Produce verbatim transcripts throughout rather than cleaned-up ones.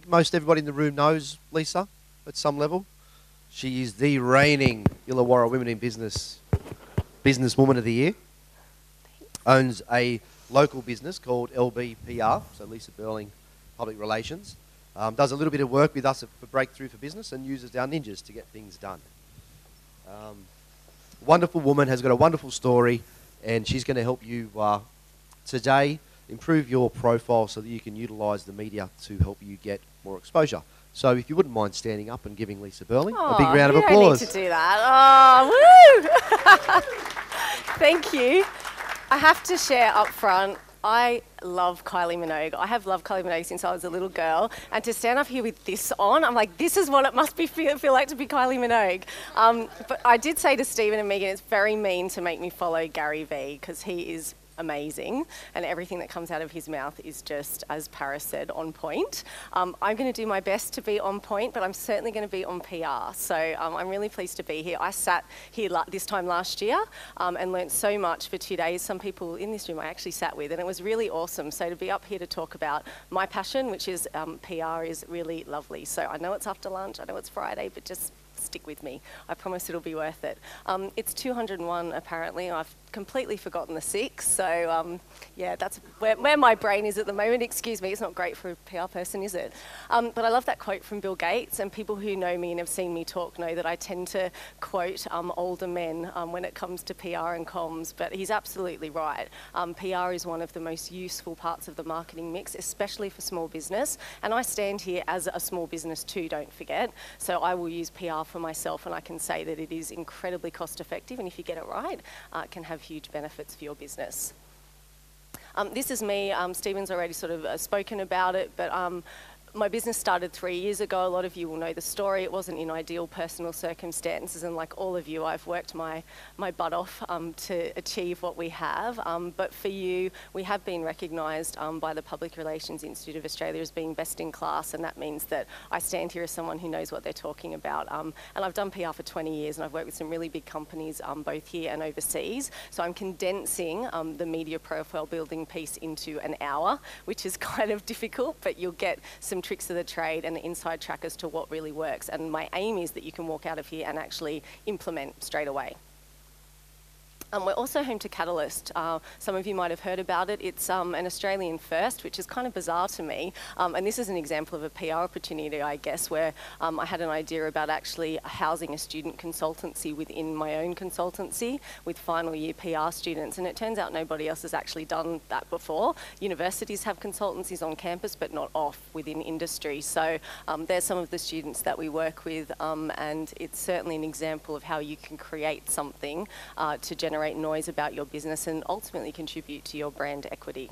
think most everybody in the room knows Lisa at some level. She is the reigning Illawarra Women in Business Businesswoman of the Year. Owns a local business called L B P R, so Lisa Burling Public Relations. Um, does a little bit of work with us for Breakthrough for Business and uses our ninjas to get things done. Um, wonderful woman, has got a wonderful story, and she's going to help you uh, today improve your profile so that you can utilise the media to help you get more exposure. So if you wouldn't mind standing up and giving Lisa Burling oh, a big round of you applause. Don't need to do that. Oh, woo! Thank you. I have to share up front, I love Kylie Minogue. I have loved Kylie Minogue since I was a little girl. And to stand up here with this on, I'm like, this is what it must be feel, feel like to be Kylie Minogue. Um, but I did say to Stephen and Megan, it's very mean to make me follow Gary Vee because he is amazing and everything that comes out of his mouth is just, as Paris said, on point. Um, I'm going to do my best to be on point, but I'm certainly going to be on P R. So um, I'm really pleased to be here. I sat here la- this time last year um, and learnt so much for two days. Some people in this room I actually sat with and it was really awesome. So to be up here to talk about my passion, which is um, P R, is really lovely. So I know it's after lunch, I know it's Friday, but just stick with me. I promise it'll be worth it. Um, it's two hundred and one apparently. I've completely forgotten the six. So um, yeah, that's where, where my brain is at the moment. Excuse me, it's not great for a P R person, is it? Um, but I love that quote from Bill Gates, and people who know me and have seen me talk know that I tend to quote um, older men um, when it comes to P R and comms, but he's absolutely right. Um, P R is one of the most useful parts of the marketing mix, especially for small business, and I stand here as a small business too, don't forget. So I will use P R for myself, and I can say that it is incredibly cost effective, and if you get it right, uh, it can have huge benefits for your business. Um, this is me. Um, Stephen's already sort of uh, spoken about it, but um, my business started three years ago. A lot of you will know the story. It wasn't in ideal personal circumstances, and like all of you, I've worked my, my butt off um, to achieve what we have. Um, but for you, we have been recognised um, by the Public Relations Institute of Australia as being best in class, and that means that I stand here as someone who knows what they're talking about. Um, and I've done P R for twenty years, and I've worked with some really big companies um, both here and overseas. So I'm condensing um, the media profile building piece into an hour, which is kind of difficult, but you'll get some tricks of the trade and the inside track as to what really works. And my aim is that you can walk out of here and actually implement straight away. Um, we're also home to Catalyst. Uh, some of you might have heard about it. It's um, an Australian first, which is kind of bizarre to me. Um, and this is an example of a P R opportunity, I guess, where um, I had an idea about actually housing a student consultancy within my own consultancy with final year P R students. And it turns out nobody else has actually done that before. Universities have consultancies on campus, but not off within industry. So um, there's some of the students that we work with, um, and it's certainly an example of how you can create something uh, to generate noise about your business and ultimately contribute to your brand equity.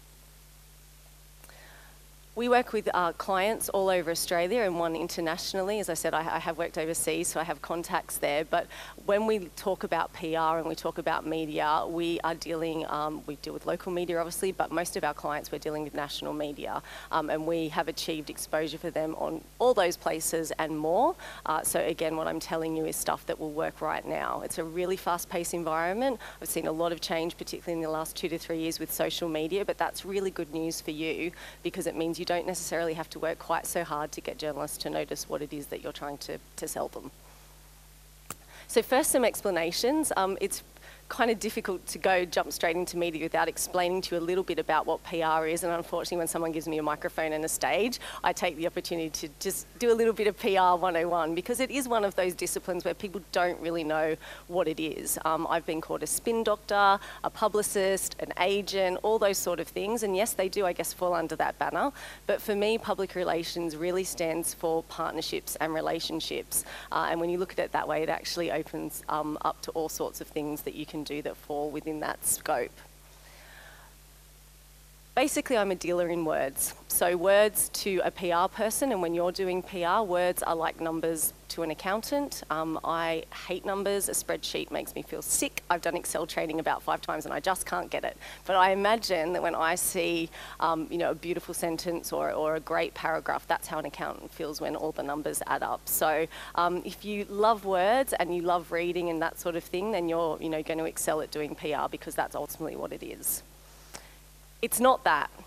We work with uh, clients all over Australia and one internationally. As I said, I, I have worked overseas, so I have contacts there. But when we talk about P R and we talk about media, we are dealing, um, we deal with local media obviously, but most of our clients we're dealing with national media. Um, and we have achieved exposure for them on all those places and more. Uh, so again, what I'm telling you is stuff that will work right now. It's a really fast-paced environment. I've seen a lot of change, particularly in the last two to three years with social media, but that's really good news for you because it means you don't necessarily have to work quite so hard to get journalists to notice what it is that you're trying to, to sell them. So first, some explanations. Um, it's kind of difficult to go jump straight into media without explaining to you a little bit about what P R is, and unfortunately when someone gives me a microphone and a stage, I take the opportunity to just do a little bit of P R one oh one because it is one of those disciplines where people don't really know what it is. Um, I've been called a spin doctor, a publicist, an agent, all those sort of things, and yes, they do, I guess, fall under that banner, but for me, public relations really stands for partnerships and relationships, uh, and when you look at it that way, it actually opens um, up to all sorts of things that you can do that fall within that scope. Basically, I'm a dealer in words. So words to a P R person, and when you're doing P R, words are like numbers to an accountant. Um, I hate numbers. A spreadsheet makes me feel sick. I've done Excel training about five times and I just can't get it. But I imagine that when I see um, you know, a beautiful sentence or, or a great paragraph, that's how an accountant feels when all the numbers add up. So um, if you love words and you love reading and that sort of thing, then you're you know, going to excel at doing P R because that's ultimately what it is. It's not that.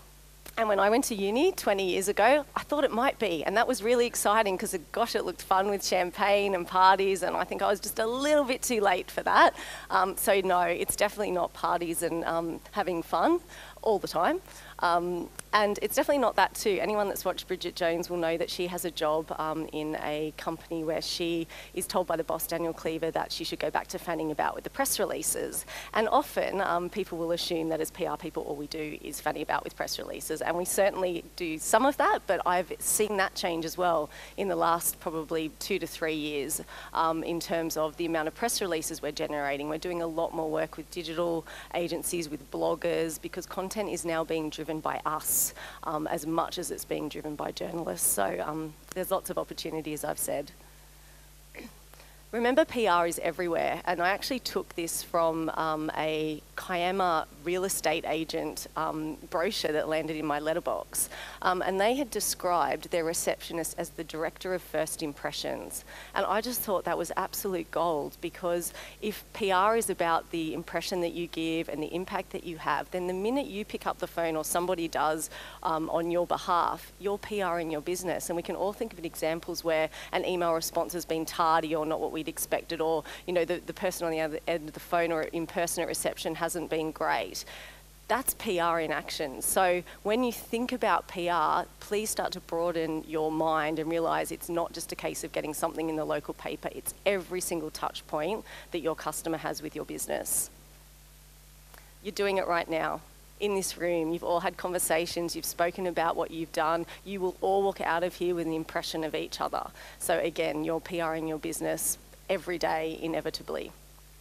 And when I went to uni twenty years ago, I thought it might be. And that was really exciting because, gosh, it looked fun with champagne and parties. And I think I was just a little bit too late for that. Um, so no, it's definitely not parties and um, having fun all the time. Um, and it's definitely not that too. Anyone that's watched Bridget Jones will know that she has a job um, in a company where she is told by the boss, Daniel Cleaver, that she should go back to fanning about with the press releases. And often um, people will assume that as P R people, all we do is fanning about with press releases. And we certainly do some of that, but I've seen that change as well in the last probably two to three years um, in terms of the amount of press releases we're generating. We're doing a lot more work with digital agencies, with bloggers, because content is now being driven by us um, as much as it's being driven by journalists. So um, there's lots of opportunity, as I've said. Remember, P R is everywhere, and I actually took this from um, a Kiama real estate agent um, brochure that landed in my letterbox, um, and they had described their receptionist as the director of first impressions, and I just thought that was absolute gold, because if P R is about the impression that you give and the impact that you have, then the minute you pick up the phone or somebody does um, on your behalf, you're P R in your business. And we can all think of examples where an email response has been tardy or not what we expected, or you know the, the person on the other end of the phone or in person at reception hasn't been great. That's P R in action. So when you think about P R, please start to broaden your mind and realise it's not just a case of getting something in the local paper, it's every single touch point that your customer has with your business. You're doing it right now. In this room, you've all had conversations, you've spoken about what you've done, you will all walk out of here with an impression of each other. So again, you're PRing your business every day, inevitably.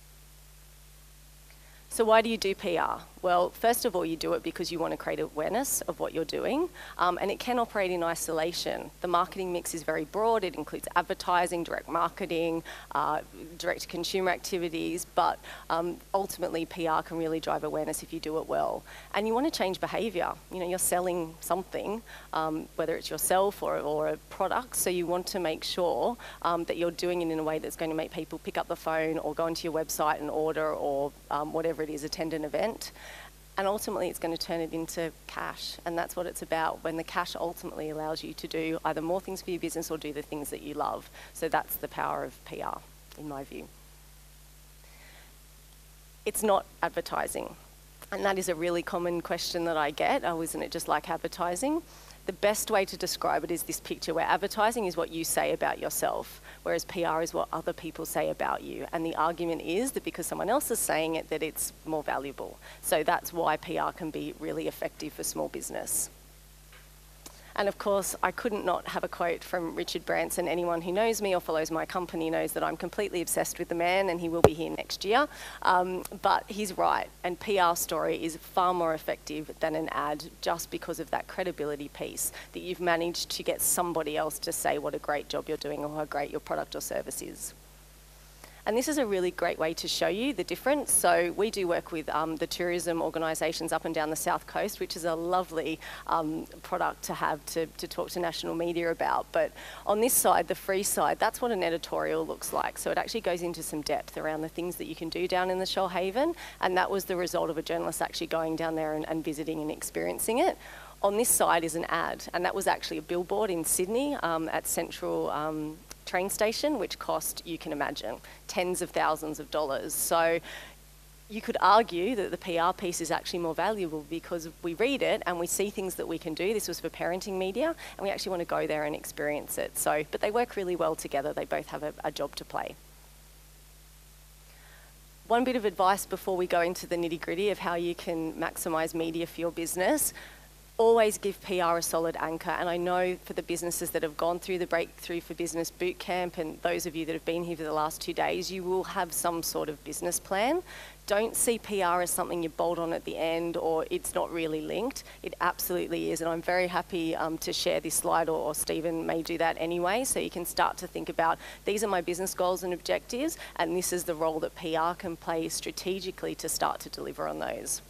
So why do you do P R? Well, first of all, you do it because you want to create awareness of what you're doing, um, and it can operate in isolation. The marketing mix is very broad. It includes advertising, direct marketing, uh, direct-to-consumer activities, but um, ultimately P R can really drive awareness if you do it well. And you want to change behaviour. You know, you're selling something, um, whether it's yourself or, or a product, so you want to make sure um, that you're doing it in a way that's going to make people pick up the phone or go onto your website and order, or um, whatever it is, attend an event. And ultimately it's going to turn it into cash, and that's what it's about, when the cash ultimately allows you to do either more things for your business or do the things that you love. So that's the power of P R, in my view. It's not advertising, and that is a really common question that I get. Oh, isn't it just like advertising? The best way to describe it is this picture, where advertising is what you say about yourself, whereas P R is what other people say about you. And the argument is that because someone else is saying it, that it's more valuable. So that's why P R can be really effective for small business. And of course, I couldn't not have a quote from Richard Branson. Anyone who knows me or follows my company knows that I'm completely obsessed with the man, and he will be here next year. Um, but he's right, and P R story is far more effective than an ad, just because of that credibility piece, that you've managed to get somebody else to say what a great job you're doing or how great your product or service is. And this is a really great way to show you the difference. So we do work with um, the tourism organisations up and down the South Coast, which is a lovely um, product to have to, to talk to national media about. But on this side, the free side, that's what an editorial looks like. So it actually goes into some depth around the things that you can do down in the Shoalhaven. And that was the result of a journalist actually going down there and, and visiting and experiencing it. On this side is an ad, and that was actually a billboard in Sydney um, at Central um, train station, which cost, you can imagine, tens of thousands of dollars. So you could argue that the P R piece is actually more valuable because we read it and we see things that we can do. This was for parenting media, and we actually want to go there and experience it. So, but they work really well together. They both have a, a job to play. One bit of advice before we go into the nitty-gritty of how you can maximise media for your business. Always give P R a solid anchor, and I know for the businesses that have gone through the Breakthrough for Business bootcamp, and those of you that have been here for the last two days, you will have some sort of business plan. Don't see P R as something you bolt on at the end or it's not really linked. It absolutely is, and I'm very happy um, to share this slide, or, or Stephen may do that anyway, so you can start to think about, these are my business goals and objectives, and this is the role that P R can play strategically to start to deliver on those.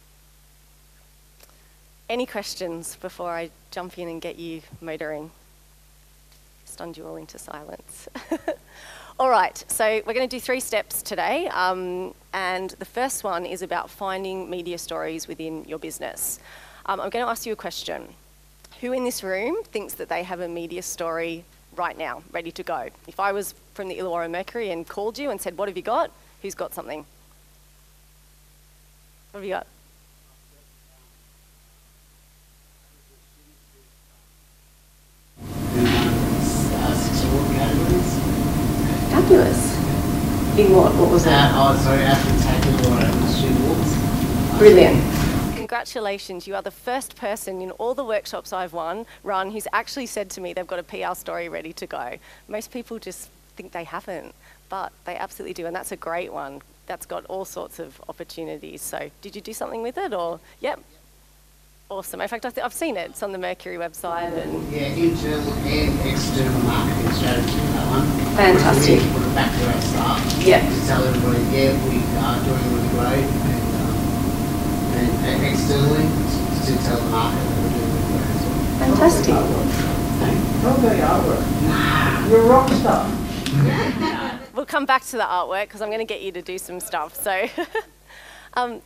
Any questions before I jump in and get you motoring? Stunned you all into silence. All right, so we're going to do three steps today, um, and the first one is about finding media stories within your business. Um, I'm going to ask you a question. Who in this room thinks that they have a media story right now, ready to go? If I was from the Illawarra Mercury and called you and said, what have you got? Who's got something? What have you got? Fabulous. In what? What was that? Uh, oh, sorry, after taking water and shoe walks. Brilliant. Congratulations, you are the first person in all the workshops I've won, run who's actually said to me they've got a P R story ready to go. Most people just think they haven't, but they absolutely do, and that's a great one. That's got all sorts of opportunities. So did you do something with it, or? Yep. Awesome. In fact, I th- I've seen it. It's on the Mercury website. And yeah, internal and external marketing strategy, that one. Fantastic. We put it back to our staff. Yeah. To tell everybody, yeah, we are doing really great. And, um, and, and externally, to, to tell the market that we're doing really great as well. Fantastic. Don't go artwork. Nah. You're a rock star. We'll come back to the artwork because I'm going to get you to do some stuff. So, um,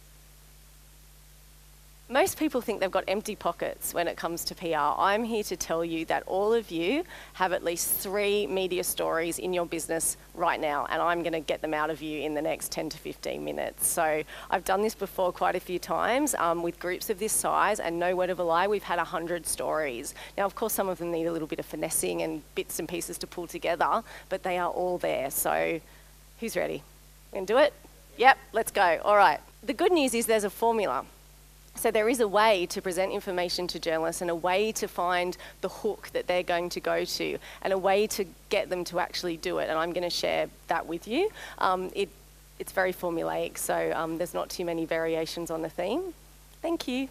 most people think they've got empty pockets when it comes to P R. I'm here to tell you that all of you have at least three media stories in your business right now, and I'm going to get them out of you in the next ten to fifteen minutes. So I've done this before quite a few times um, with groups of this size, and no word of a lie, we've had one hundred stories. Now, of course, some of them need a little bit of finessing and bits and pieces to pull together, but they are all there. So who's ready? We can do it? Yep, let's go. All right. The good news is there's a formula. So there is a way to present information to journalists and a way to find the hook that they're going to go to and a way to get them to actually do it. And I'm going to share that with you. Um, it, it's very formulaic, so um, there's not too many variations on the theme. Thank you.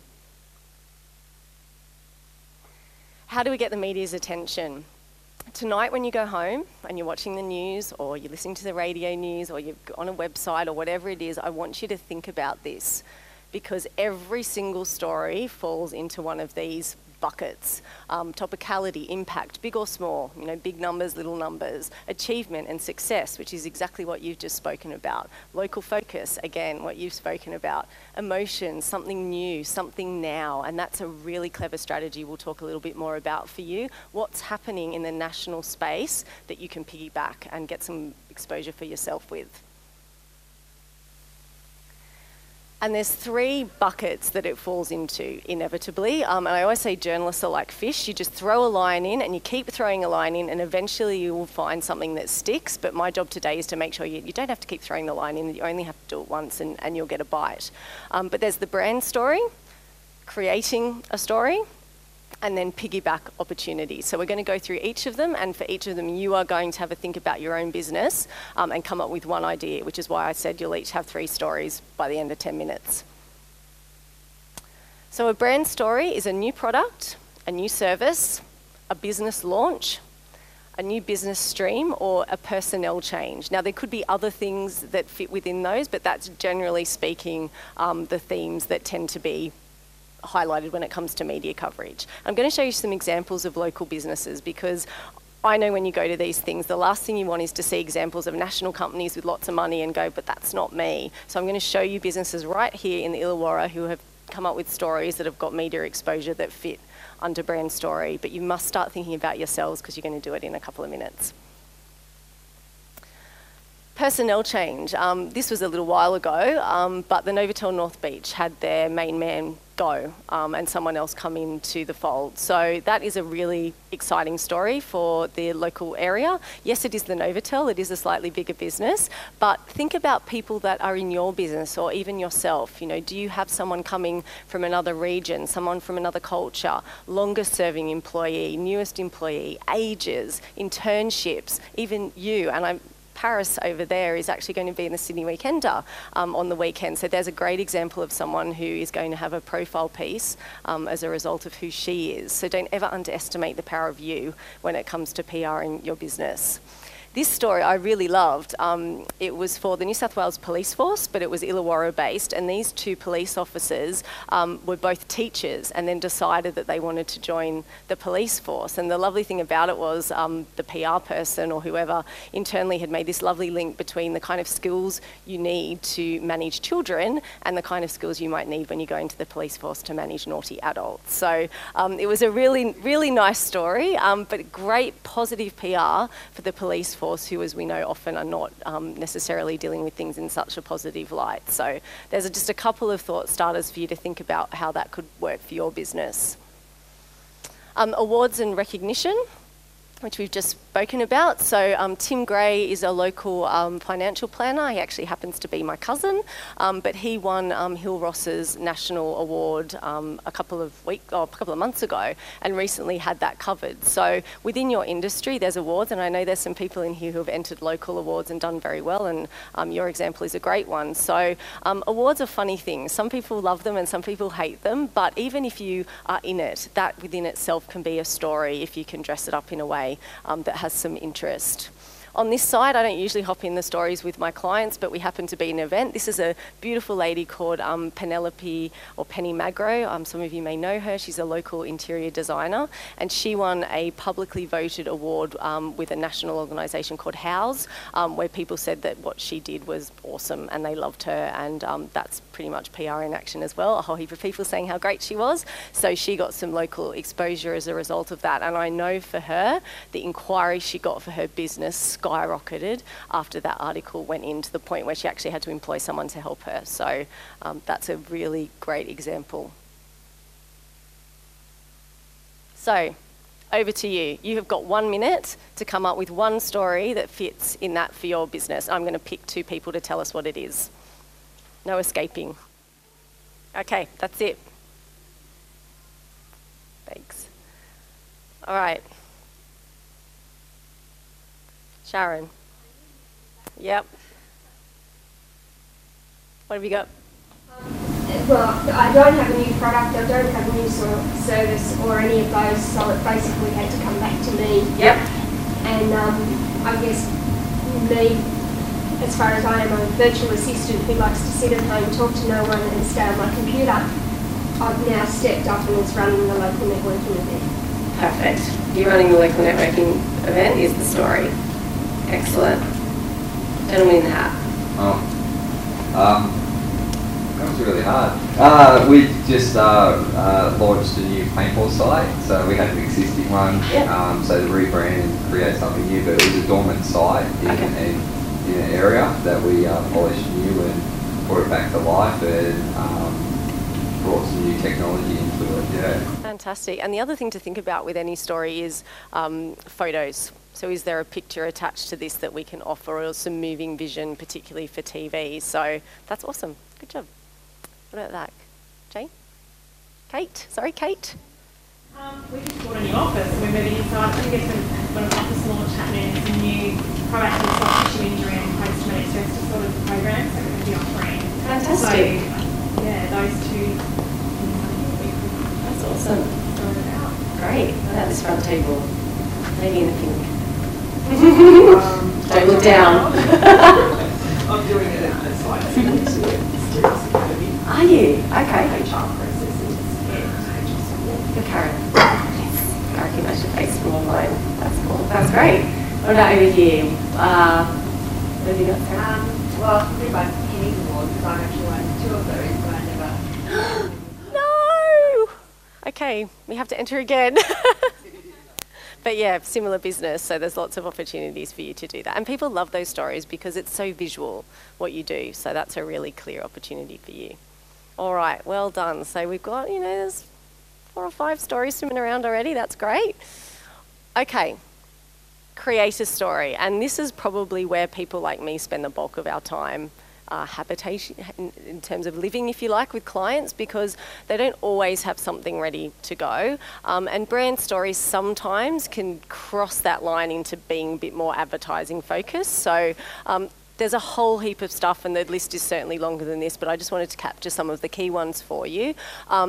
How do we get the media's attention? Tonight when you go home and you're watching the news or you're listening to the radio news or you're on a website or whatever it is, I want you to think about this, because every single story falls into one of these buckets. Um, topicality, impact, big or small, you know, big numbers, little numbers, achievement and success, which is exactly what you've just spoken about. Local focus, again, what you've spoken about. Emotion, something new, something now, and that's a really clever strategy we'll talk a little bit more about for you. What's happening in the national space that you can piggyback and get some exposure for yourself with. And there's three buckets that it falls into, inevitably. Um, and I always say journalists are like fish. You just throw a line in and you keep throwing a line in and eventually you will find something that sticks. But my job today is to make sure you, you don't have to keep throwing the line in. You only have to do it once and, and you'll get a bite. Um, but there's the brand story, creating a story, and then piggyback opportunities. So we're going to go through each of them, and for each of them you are going to have a think about your own business um, and come up with one idea, which is why I said you'll each have three stories by the end of ten minutes. So a brand story is a new product, a new service, a business launch, a new business stream, or a personnel change. Now there could be other things that fit within those, but that's generally speaking um, the themes that tend to be highlighted when it comes to media coverage. I'm going to show you some examples of local businesses, because I know when you go to these things, the last thing you want is to see examples of national companies with lots of money and go, but that's not me. So I'm going to show you businesses right here in the Illawarra who have come up with stories that have got media exposure that fit under brand story, but you must start thinking about yourselves because you're going to do it in a couple of minutes. Personnel change. Um, this was a little while ago, um, but the Novotel North Beach had their main man go um, and someone else come into the fold. So that is a really exciting story for the local area. Yes, it is the Novotel, it is a slightly bigger business, but think about people that are in your business or even yourself. You know, do you have someone coming from another region, someone from another culture, longer serving employee, newest employee, ages, internships, even you, and I'm Paris over there is actually going to be in the Sydney Weekender um, on the weekend. So there's a great example of someone who is going to have a profile piece um, as a result of who she is. So don't ever underestimate the power of you when it comes to P R in your business. this story I really loved. Um, it was for the New South Wales Police Force, but it was Illawarra based, and these two police officers um, were both teachers and then decided that they wanted to join the police force. And the lovely thing about it was um, the P R person or whoever internally had made this lovely link between the kind of skills you need to manage children and the kind of skills you might need when you go into the police force to manage naughty adults. So um, it was a really, really nice story, um, but great positive P R for the police force, who, as we know, often are not um, necessarily dealing with things in such a positive light. So there's just a couple of thought starters for you to think about how that could work for your business. Um, awards and recognition, which we've just spoken about. So um, Tim Gray is a local um, financial planner. He actually happens to be my cousin, um, but he won um, Hill Ross's national award um, a couple of weeks, oh, a couple of months ago, and recently had that covered. So within your industry, there's awards, and I know there's some people in here who have entered local awards and done very well, and um, your example is a great one. So um, awards are funny things. Some people love them and some people hate them, but even if you are in it, that within itself can be a story if you can dress it up in a way um, that has some interest. On this side, I don't usually hop in the stories with my clients, but we happen to be an event. This is a beautiful lady called um, Penelope or Penny Magro. Um, some of you may know her. She's a local interior designer, and she won a publicly voted award um, with a national organisation called House, um, where people said that what she did was awesome and they loved her, and um, that's pretty much P R in action as well. A whole heap of people saying how great she was. So she got some local exposure as a result of that, and I know for her, the inquiry she got for her business skyrocketed after that article went in, to the point where she actually had to employ someone to help her. So um, that's a really great example. So over to you. You have got one minute to come up with one story that fits in that for your business. I'm going to pick two people to tell us what it is. No escaping. Okay, that's it. Thanks. All right. Sharon. Yep. What have you got? Well, I don't have a new product, I don't have a new sort of service or any of those, so it basically had to come back to me. Yep. And um, I guess me, as far as I am a virtual assistant who likes to sit at home, talk to no one and stay on my computer, I've now stepped up and is running the local networking event. Perfect. You running the local networking event is the story. Excellent. Gentleman in the hat. Oh, um, that was really hard. Uh, we just uh, uh, launched a new paintball site, so we had an existing one. Yep. Um, so to rebrand and create something new, but it was a dormant site in, Okay. in, in an area that we uh, polished new and brought it back to life and um, brought some new technology into it. Yeah. Fantastic. And the other thing to think about with any story is um, photos. So is there a picture attached to this that we can offer, or some moving vision, particularly for T V? So that's awesome. Good job. What about that? Jane? Kate? Sorry, Kate? Um, we just bought a new office and we're moving inside. I think it's a, got an office launch happening. It's a new proactive soft tissue injury and post-traumatic stress disorder program that we're going to be offering. Fantastic. So, yeah, those two. That's awesome. Sort it out. Great. At this front table. Lady in the pink. Um, Don't look down. I'm doing it at the site. Are you? Okay. H R processes and H R support. Good, Karen. Yes. I recognise your face from online. That's cool. That's great. What about over here? Uh, what have you got, Sarah? Um, well, pretty much Penny's Award, because I've actually won two of those, but I never... No! Okay, we have to enter again. But yeah, similar business, so there's lots of opportunities for you to do that. And people love those stories because it's so visual what you do, so that's a really clear opportunity for you. All right, well done. So we've got, you know, there's four or five stories swimming around already. That's great. Okay, create a story. And this is probably where people like me spend the bulk of our time. Uh, habitation in, in terms of living, if you like, with clients, because they don't always have something ready to go. Um, and brand stories sometimes can cross that line into being a bit more advertising focused. So um, there's a whole heap of stuff, and the list is certainly longer than this, but I just wanted to capture some of the key ones for you. Um,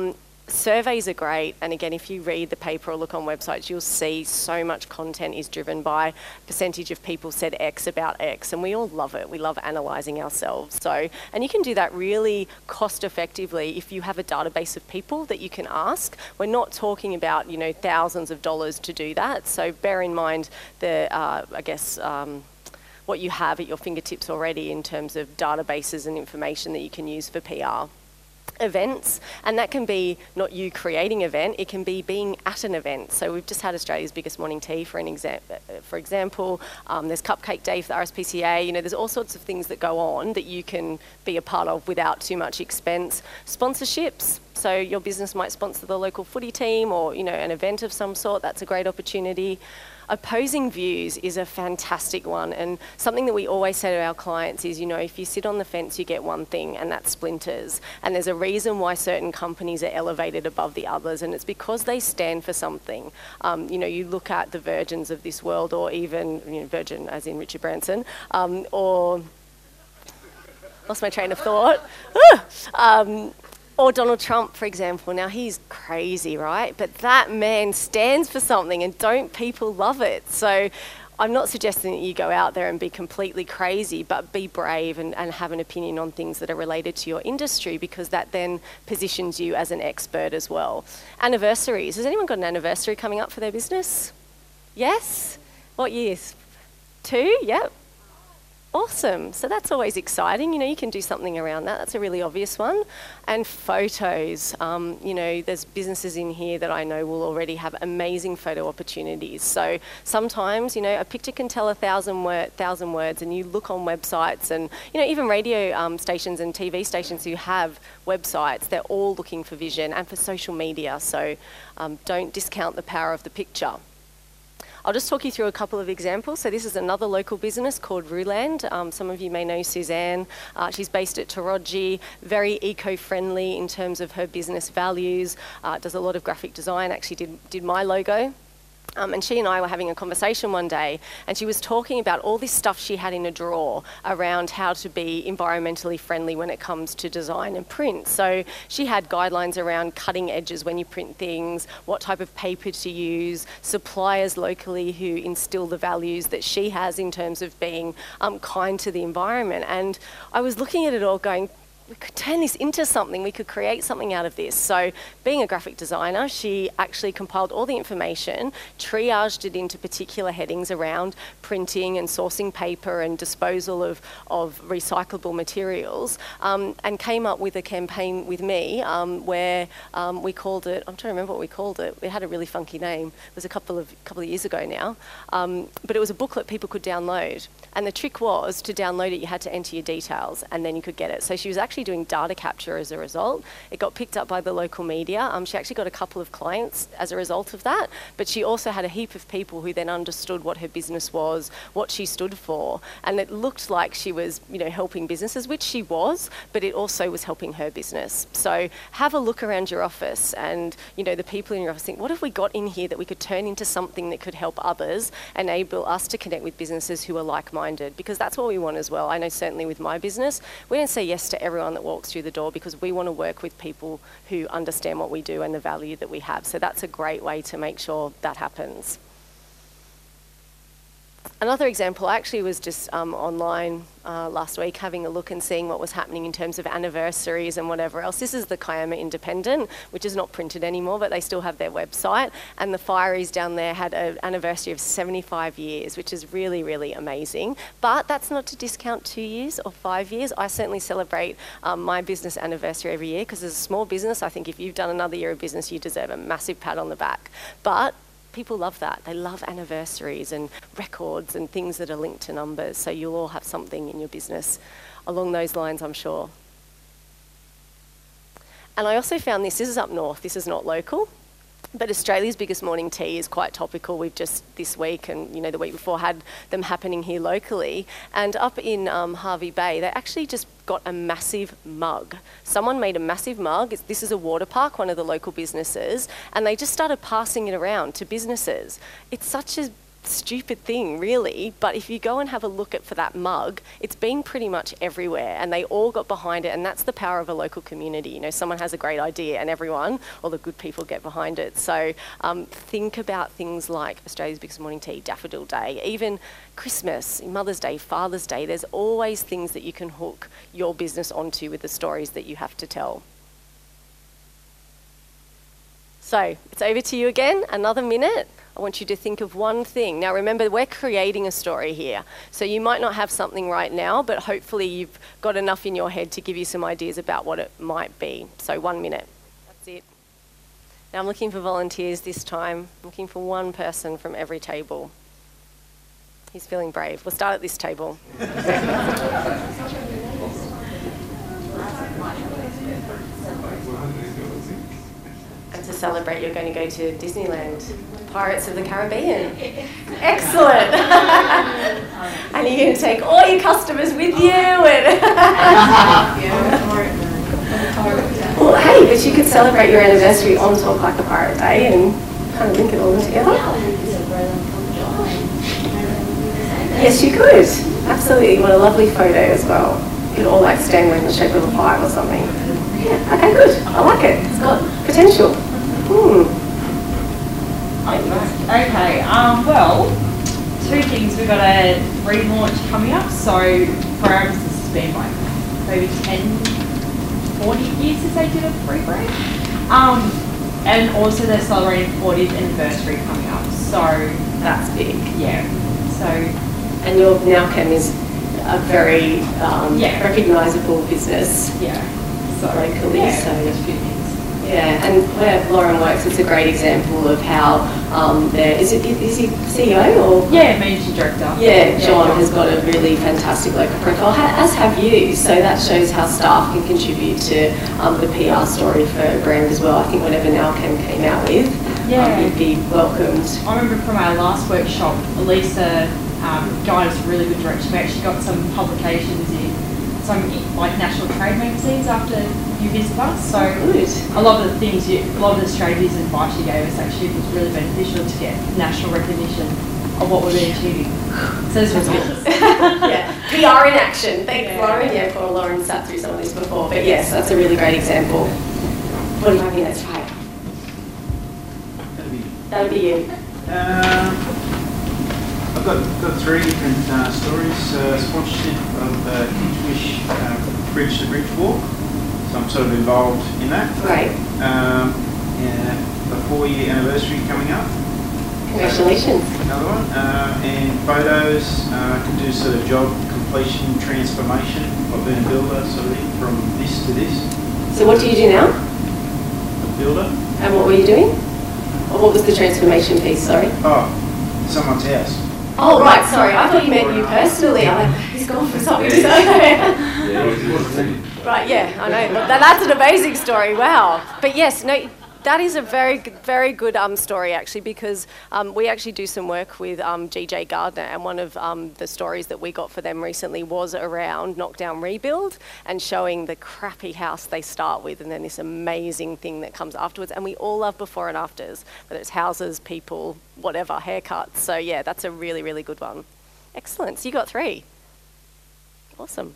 surveys are great, and again, if you read the paper or look on websites, you'll see so much content is driven by percentage of people said X about X, and we all love it. We love analysing ourselves. So, and you can do that really cost effectively if you have a database of people that you can ask. We're not talking about, you know, thousands of dollars to do that. So bear in mind the, uh, I guess, um, what you have at your fingertips already in terms of databases and information that you can use for P R. Events, and that can be not you creating an event, it can be being at an event. So we've just had Australia's biggest morning tea for an exa- for example. Um, there's Cupcake Day for the R S P C A. You know, there's all sorts of things that go on that you can be a part of without too much expense. Sponsorships. So your business might sponsor the local footy team or, you know, an event of some sort. That's a great opportunity. Opposing views is a fantastic one, and something that we always say to our clients is, you know, if you sit on the fence, you get one thing, and that's splinters. And there's a reason why certain companies are elevated above the others, and it's because they stand for something. Um, you know, you look at the Virgins of this world, or even, you know, Virgin as in Richard Branson, um, or lost my train of thought. um, Or Donald Trump, for example. Now, he's crazy, right? But that man stands for something, and don't people love it? So I'm not suggesting that you go out there and be completely crazy, but be brave and, and have an opinion on things that are related to your industry, because that then positions you as an expert as well. Anniversaries. Has anyone got an anniversary coming up for their business? Yes? What years? Two? Yep. Awesome. So that's always exciting. You know, you can do something around that. That's a really obvious one. And photos. Um, you know, there's businesses in here that I know will already have amazing photo opportunities. So sometimes, you know, a picture can tell a thousand, word, thousand words, and you look on websites and, you know, even radio um, stations and T V stations who have websites, they're all looking for vision and for social media. So um, don't discount the power of the picture. I'll just talk you through a couple of examples. So this is another local business called Ruland. Um, some of you may know Suzanne. Uh, she's based at Taronji, very eco-friendly in terms of her business values, uh, does a lot of graphic design, actually did, did my logo. Um, and she and I were having a conversation one day, and she was talking about all this stuff she had in a drawer around how to be environmentally friendly when it comes to design and print. So she had guidelines around cutting edges when you print things, what type of paper to use, suppliers locally who instill the values that she has in terms of being um, kind to the environment. And I was looking at it all going, we could turn this into something, we could create something out of this. So being a graphic designer, she actually compiled all the information, triaged it into particular headings around printing and sourcing paper and disposal of, of recyclable materials, um, and came up with a campaign with me um, where um, we called it, I'm trying to remember what we called it, it had a really funky name, it was a couple of, couple of years ago now, um, but it was a booklet people could download. And the trick was, to download it, you had to enter your details and then you could get it. So she was actually doing data capture as a result. It got picked up by the local media. Um, she actually got a couple of clients as a result of that, but she also had a heap of people who then understood what her business was, what she stood for, and it looked like she was, you know, helping businesses, which she was, but it also was helping her business. So have a look around your office and, you know, the people in your office think, what have we got in here that we could turn into something that could help others, enable us to connect with businesses who are like-minded? Because that's what we want as well. I know certainly with my business, we don't say yes to everyone that walks through the door, because we want to work with people who understand what we do and the value that we have. So that's a great way to make sure that happens. Another example, I actually was just um, online uh, last week having a look and seeing what was happening in terms of anniversaries and whatever else. This is the Kiama Independent, which is not printed anymore, but they still have their website. And the Fireys down there had an anniversary of seventy-five years, which is really, really amazing. But that's not to discount two years or five years. I certainly celebrate um, my business anniversary every year, because as a small business, I think if you've done another year of business, you deserve a massive pat on the back. But people love that. They love anniversaries and records and things that are linked to numbers. So you'll all have something in your business along those lines, I'm sure. And I also found this, this is up north, this is not local, but Australia's biggest morning tea is quite topical. We've just this week and, you know, the week before had them happening here locally. And up in um, Hervey Bay, they actually just got a massive mug. Someone made a massive mug. It's, this is a water park, one of the local businesses, and they just started passing it around to businesses. It's such a stupid thing, really, but if you go and have a look at for that mug, it's been pretty much everywhere, and they all got behind it, and that's the power of a local community. You know, someone has a great idea, and everyone, all the good people, get behind it. So um, think about things like Australia's Biggest Morning Tea, Daffodil Day, even Christmas, Mother's Day, Father's Day. There's always things that you can hook your business onto with the stories that you have to tell. So it's over to you again, another minute. I want you to think of one thing. Now remember, we're creating a story here. So you might not have something right now, but hopefully you've got enough in your head to give you some ideas about what it might be. So one minute, that's it. Now I'm looking for volunteers this time. I'm looking for one person from every table. He's feeling brave. We'll start at this table. And to celebrate, you're going to go to Disneyland, Pirates of the Caribbean. Excellent. And you're going to take all your customers with you. And well, hey, but you could celebrate your anniversary on Talk Like a Pirate Day and kind of link it all together. Yes, you could. Absolutely. What a lovely photo as well. You could all like stand in the shape of a pirate or something. Yeah, okay, good. I like it. It's got potential. Hmm. Okay, um, well, two things. We've got a relaunch coming up. So for our business, it's been like maybe ten, forty years since they did a rebrand. Um, and also they're celebrating fortieth anniversary coming up. So that's big. Yeah. So. And your Nowcam is a very um, yeah. recognisable business. Yeah. So locally. Yeah. So yeah, and where Lauren works, it's a great example of how um, there is it is he C E O or yeah, managing director. Yeah, John has got a really fantastic local profile, as have you. So that shows how staff can contribute to um, the P R story for a brand as well. I think whatever Nowcam came out with, yeah, um, you'd be welcomed. I remember from our last workshop, Elisa um, guided us a really good direction. We actually got some publications in some like national trade magazines after you visit us. So good. A lot of the things, you, a lot of the strategies and advice you gave us actually was really beneficial to get national recognition of what we're really achieving. So this was good. Yeah, P R in action. Thanks, yeah. Lauren. Yeah, poor Lauren sat through some of this before, but yes, that's a really great example. What do you think that's right? That'd be, That'd be you. Uh, I've got, got three different uh, stories. Uh, sponsorship of the uh, Kids Wish uh, Bridge to Bridge Walk. So I'm sort of involved in that. Great. Um, yeah, a four-year anniversary coming up. Congratulations. So another one. Uh, and photos. Uh, I can do sort of job completion transformation. I've been a builder sort of thing from this to this. So what do you do now? A builder. And what were you doing? Or what was the transformation piece, sorry? Oh, someone's house. Oh, right, sorry. I thought you meant you personally. I'm like, he's gone for something to say. Right, yeah, I know. That, that's an amazing story. Wow. But yes, no, that is a very, very good um, story, actually, because um, we actually do some work with um, G J Gardner, and one of um, the stories that we got for them recently was around knockdown rebuild and showing the crappy house they start with and then this amazing thing that comes afterwards. And we all love before and afters, whether it's houses, people, whatever, haircuts. So yeah, that's a really, really good one. Excellent. So you got three. Awesome.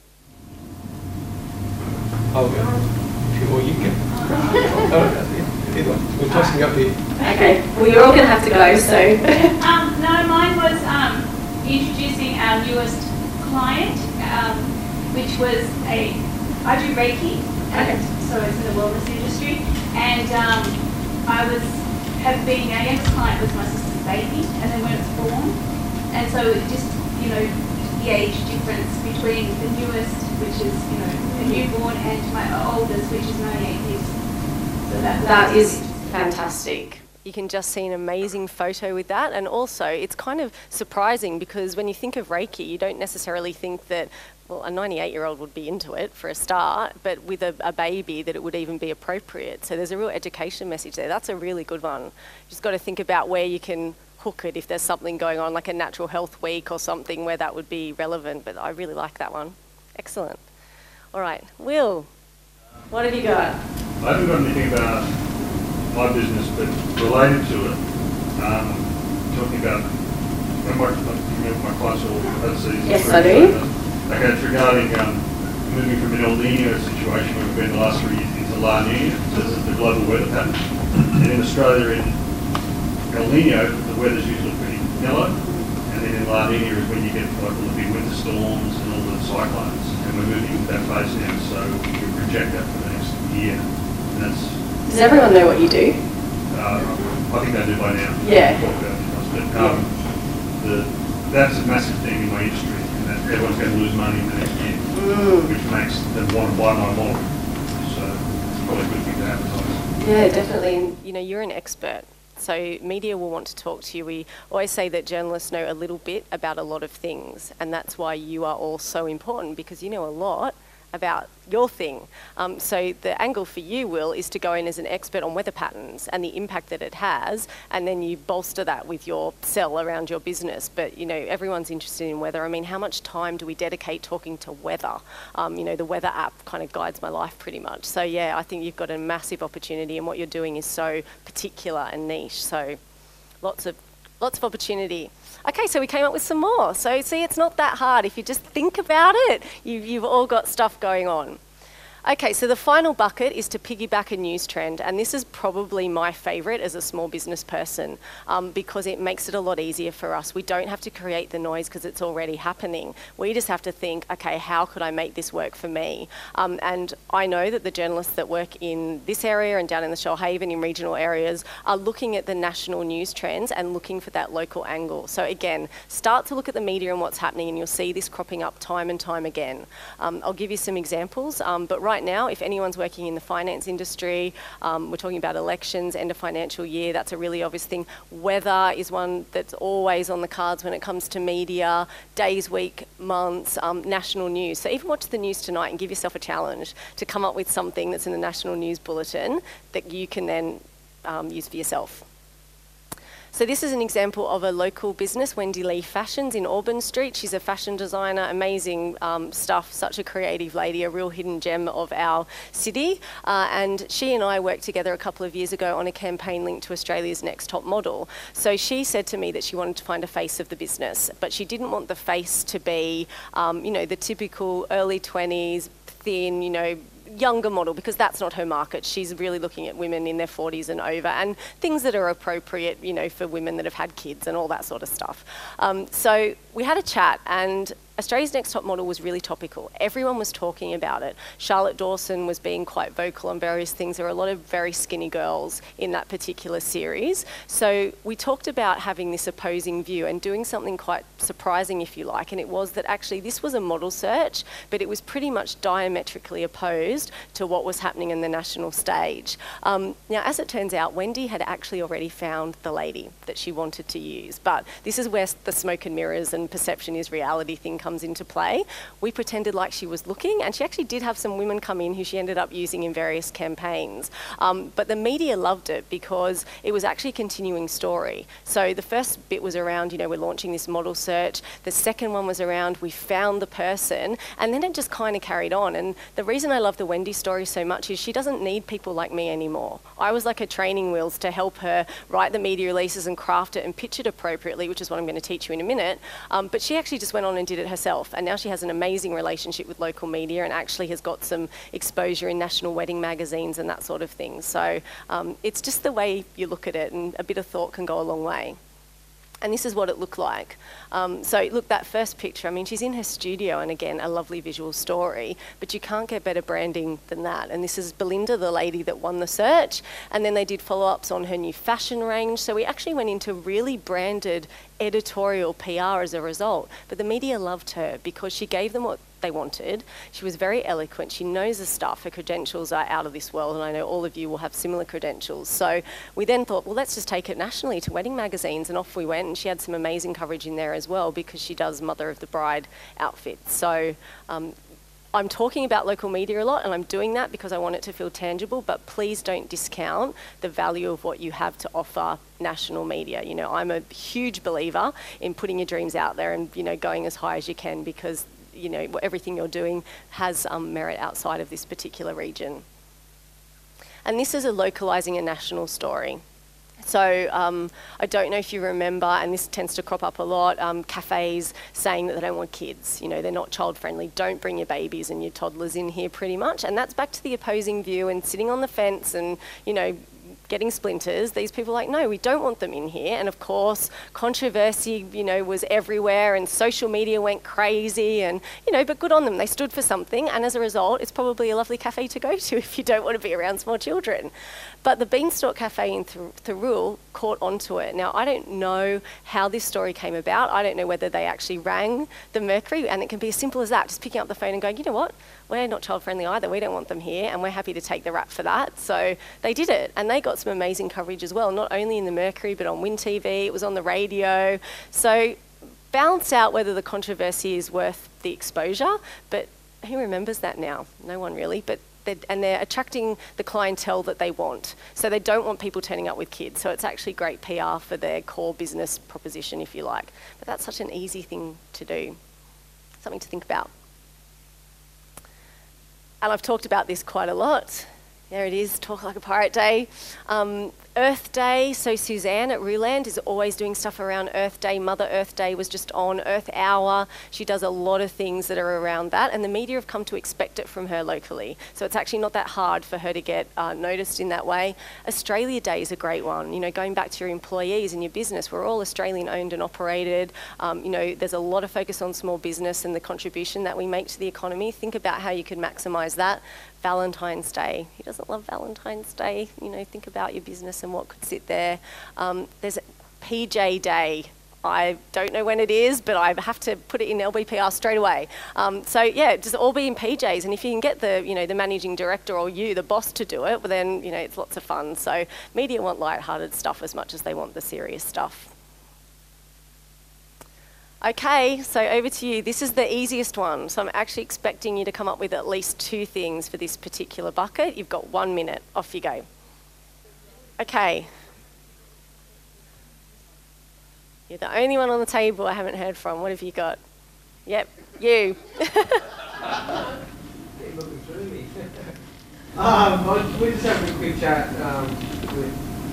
Oh, well, you can. Oh, either one. We're tossing up here. Okay. Well, you're all going to have to go, so. um, no, mine was um, introducing our newest client, um, which was a, I do Reiki, and so it's in the wellness industry, and um, I was, have been, our youngest client was my sister's baby, and then when it's born, and so it just, you know, the age difference between the newest, which is, you know, a newborn, and my oldest, which is ninety-eight years. So that, that is fantastic. You can just see an amazing photo with that, and also it's kind of surprising because when you think of Reiki, you don't necessarily think that, well, a ninety-eight-year-old would be into it for a start, but with a, a baby that it would even be appropriate. So there's a real education message there. That's a really good one. You just got to think about where you can hook it if there's something going on, like a natural health week or something where that would be relevant, but I really like that one. Excellent. All right, Will, what have you got? I haven't got anything about my business, but related to it, um, talking about and my, you know, my clients are all overseas. Yes, I do. Okay, it's regarding um, moving from an El Nino situation where we've been the last three years into La Nina, so this is the global weather pattern. And in Australia, in El Nino, the weather's usually pretty mellow, and then in La Nina is when you get like all the big winter storms and all the cyclones, and we're moving into that phase now, so we project that for the next year. And that's, does everyone know what you do? Uh, I think they do by now. Yeah. Talk about it, but, um, the, that's a massive thing in my industry, and that everyone's going to lose money in the next year, mm. which makes them want to buy my model. So it's probably a good thing to advertise. Yeah, definitely. And, you know, you're an expert. So media will want to talk to you. We always say that journalists know a little bit about a lot of things, and that's why you are all so important, because you know a lot about your thing. Um, so the angle for you, Will, is to go in as an expert on weather patterns and the impact that it has, and then you bolster that with your sell around your business. But, you know, everyone's interested in weather. I mean, how much time do we dedicate talking to weather? Um, you know, the weather app kind of guides my life pretty much. So, yeah, I think you've got a massive opportunity, and what you're doing is so particular and niche. So lots of Lots of opportunity. Okay, so we came up with some more. So see, it's not that hard. If you just think about it, you've, you've all got stuff going on. Okay, so the final bucket is to piggyback a news trend, and this is probably my favourite as a small business person um, because it makes it a lot easier for us. We don't have to create the noise because it's already happening. We just have to think, okay, how could I make this work for me? Um, and I know that the journalists that work in this area and down in the Shoalhaven in regional areas are looking at the national news trends and looking for that local angle. So again, start to look at the media and what's happening, and you'll see this cropping up time and time again. Um, I'll give you some examples, um, but right now, if anyone's working in the finance industry, um, we're talking about elections, end of financial year, that's a really obvious thing. Weather is one that's always on the cards when it comes to media, days, week, months, um, national news. So even watch the news tonight and give yourself a challenge to come up with something that's in the national news bulletin that you can then um, use for yourself. So this is an example of a local business, Wendy Lee Fashions in Auburn Street. She's a fashion designer, amazing um, stuff, such a creative lady, a real hidden gem of our city. Uh, and she and I worked together a couple of years ago on a campaign linked to Australia's Next Top Model. So she said to me that she wanted to find a face of the business, but she didn't want the face to be, um, you know, the typical early twenties, thin, you know, younger model, because that's not her market. She's really looking at women in their forties and over, and things that are appropriate, you know, for women that have had kids and all that sort of stuff. Um, so we had a chat, and Australia's Next Top Model was really topical. Everyone was talking about it. Charlotte Dawson was being quite vocal on various things. There were a lot of very skinny girls in that particular series. So we talked about having this opposing view and doing something quite surprising, if you like, and it was that actually this was a model search, but it was pretty much diametrically opposed to what was happening in the national stage. Um, now, as it turns out, Wendy had actually already found the lady that she wanted to use, but this is where the smoke and mirrors and perception is reality thing comes comes into play. We pretended like she was looking, and she actually did have some women come in who she ended up using in various campaigns. Um, but the media loved it because it was actually a continuing story. So the first bit was around, you know, we're launching this model search. The second one was around, we found the person, and then it just kind of carried on. And the reason I love the Wendy story so much is she doesn't need people like me anymore. I was like her training wheels to help her write the media releases and craft it and pitch it appropriately, which is what I'm going to teach you in a minute. Um, but she actually just went on and did it herself. And now she has an amazing relationship with local media and actually has got some exposure in national wedding magazines and that sort of thing. So um, it's just the way you look at it, and a bit of thought can go a long way. And this is what it looked like. Um, so look, that first picture, I mean, she's in her studio, and again, a lovely visual story, but you can't get better branding than that. And this is Belinda, the lady that won the search. And then they did follow-ups on her new fashion range. So we actually went into really branded editorial P R as a result. But the media loved her because she gave them what they wanted. She was very eloquent. She knows the stuff. Her credentials are out of this world, and I know all of you will have similar credentials. So we then thought, well, let's just take it nationally to wedding magazines, and off we went. And she had some amazing coverage in there as well because she does Mother of the Bride outfits. So um, I'm talking about local media a lot, and I'm doing that because I want it to feel tangible, but please don't discount the value of what you have to offer national media. You know, I'm a huge believer in putting your dreams out there and, you know, going as high as you can, because you know, everything you're doing has um, merit outside of this particular region. And this is a localising a national story. So um, I don't know if you remember, and this tends to crop up a lot, um, cafes saying that they don't want kids. You know, they're not child friendly. Don't bring your babies and your toddlers in here, pretty much. And that's back to the opposing view and sitting on the fence and, you know, getting splinters. These people are like, no, we don't want them in here. And of course, controversy, you know, was everywhere and social media went crazy and, you know, but good on them. They stood for something. And as a result, it's probably a lovely cafe to go to if you don't want to be around small children. But the Beanstalk Cafe in Thirroul caught onto it. Now, I don't know how this story came about. I don't know whether they actually rang the Mercury, and it can be as simple as that, just picking up the phone and going, you know what, we're not child-friendly either. We don't want them here, and we're happy to take the rap for that. So they did it, and they got some amazing coverage as well, not only in the Mercury, but on Win T V. It was on the radio. So balance out whether the controversy is worth the exposure, but who remembers that now? No one really, but They're, and they're attracting the clientele that they want. So they don't want people turning up with kids. So it's actually great P R for their core business proposition, if you like. But that's such an easy thing to do. Something to think about. And I've talked about this quite a lot. There it is, Talk Like a Pirate Day. Um, Earth Day, so Suzanne at Ruland is always doing stuff around Earth Day. Mother Earth Day was just on, Earth Hour. She does a lot of things that are around that, and the media have come to expect it from her locally. So it's actually not that hard for her to get uh, noticed in that way. Australia Day is a great one. You know, going back to your employees and your business, we're all Australian owned and operated. Um, you know, there's a lot of focus on small business and the contribution that we make to the economy. Think about how you could maximise that. Valentine's Day. Who doesn't love Valentine's Day? You know, think about your business and what could sit there. Um, there's P J Day. I don't know when it is, but I have to put it in L B P R straight away. Um, so yeah, just all be in P Js, and if you can get the, you know, the managing director or you, the boss, to do it, well then, you know, it's lots of fun. So media want light-hearted stuff as much as they want the serious stuff. Okay, so over to you. This is the easiest one. So I'm actually expecting you to come up with at least two things for this particular bucket. You've got one minute. Off you go. Okay. You're the only one on the table I haven't heard from. What have you got? Yep, you. Keep looking through me. um, we're just having a quick chat um, with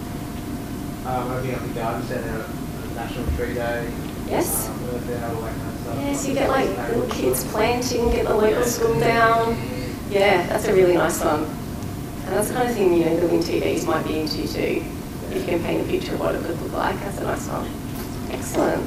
um, opening up the garden centre on National Tree Day. Yes. Um, all that kind of stuff. Yes, you get like little kids planting, get the local school down. Yeah, that's a really nice one. And that's the kind of thing, you know, the Win T Vs might be into too. If you can paint a picture of what it could look like, that's a nice one. Excellent.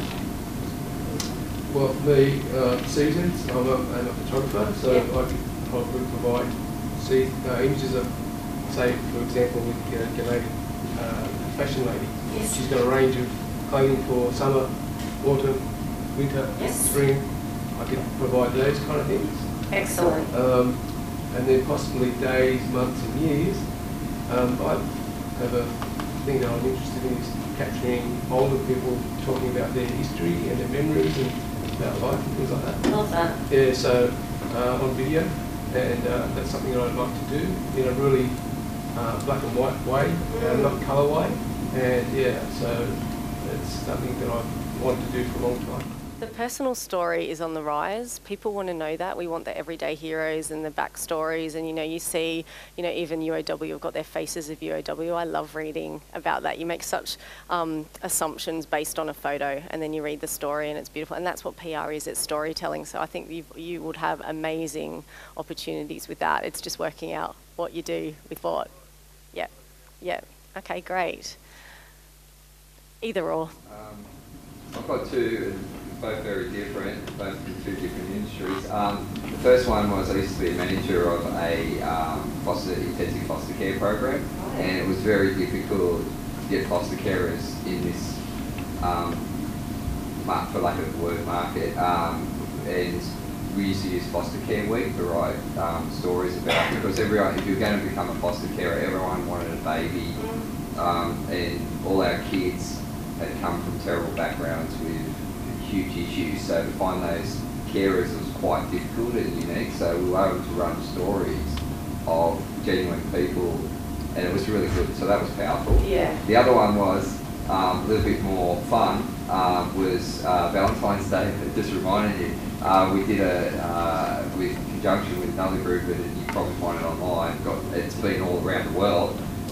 Well, for me, uh, seasons, I'm a, I'm a photographer, so yep. I could probably provide see, uh, images of, say, for example, with uh, Gallady, uh, fashion lady. Yes. She's got a range of clothing for summer, autumn, winter, yes. spring. I could provide those kind of things. Excellent. Um, and then possibly days, months and years. Um, I have a thing that I'm interested in is capturing older people talking about their history and their memories and about life and things like that. Love that. Yeah, so uh, on video, and uh, that's something that I'd like to do in a really uh, black and white way, mm. uh, not colour way. And yeah, so it's something that I've wanted to do for a long time. The personal story is on the rise. People want to know that. We want the everyday heroes and the backstories. And, you know, you see, you know, even U O W have got their faces of U O W. I love reading about that. You make such um, assumptions based on a photo, and then you read the story and it's beautiful. And that's what P R is, it's storytelling. So I think you you would have amazing opportunities with that. It's just working out what you do with what. Yeah, yeah. Okay, great. Either or. Um, I've got two. Both very different, both in two different industries. Um, the first one was I used to be a manager of a um, foster, intensive foster care program, and it was very difficult to get foster carers in this, um, mark, for lack of a word, market. Um, and we used to use Foster Care Week to write um, stories about, because everyone, if you're going to become a foster carer, everyone wanted a baby, um, and all our kids had come from terrible backgrounds with huge issues, so to find those carers was quite difficult and unique, so we were able to run stories of genuine people, and it was really good, so that was powerful. Yeah. The other one was um, a little bit more fun, um, was uh, Valentine's Day. It just reminded you, uh, we did a, uh, with conjunction with another group, and you probably find it online, got, it's been all around the world. It's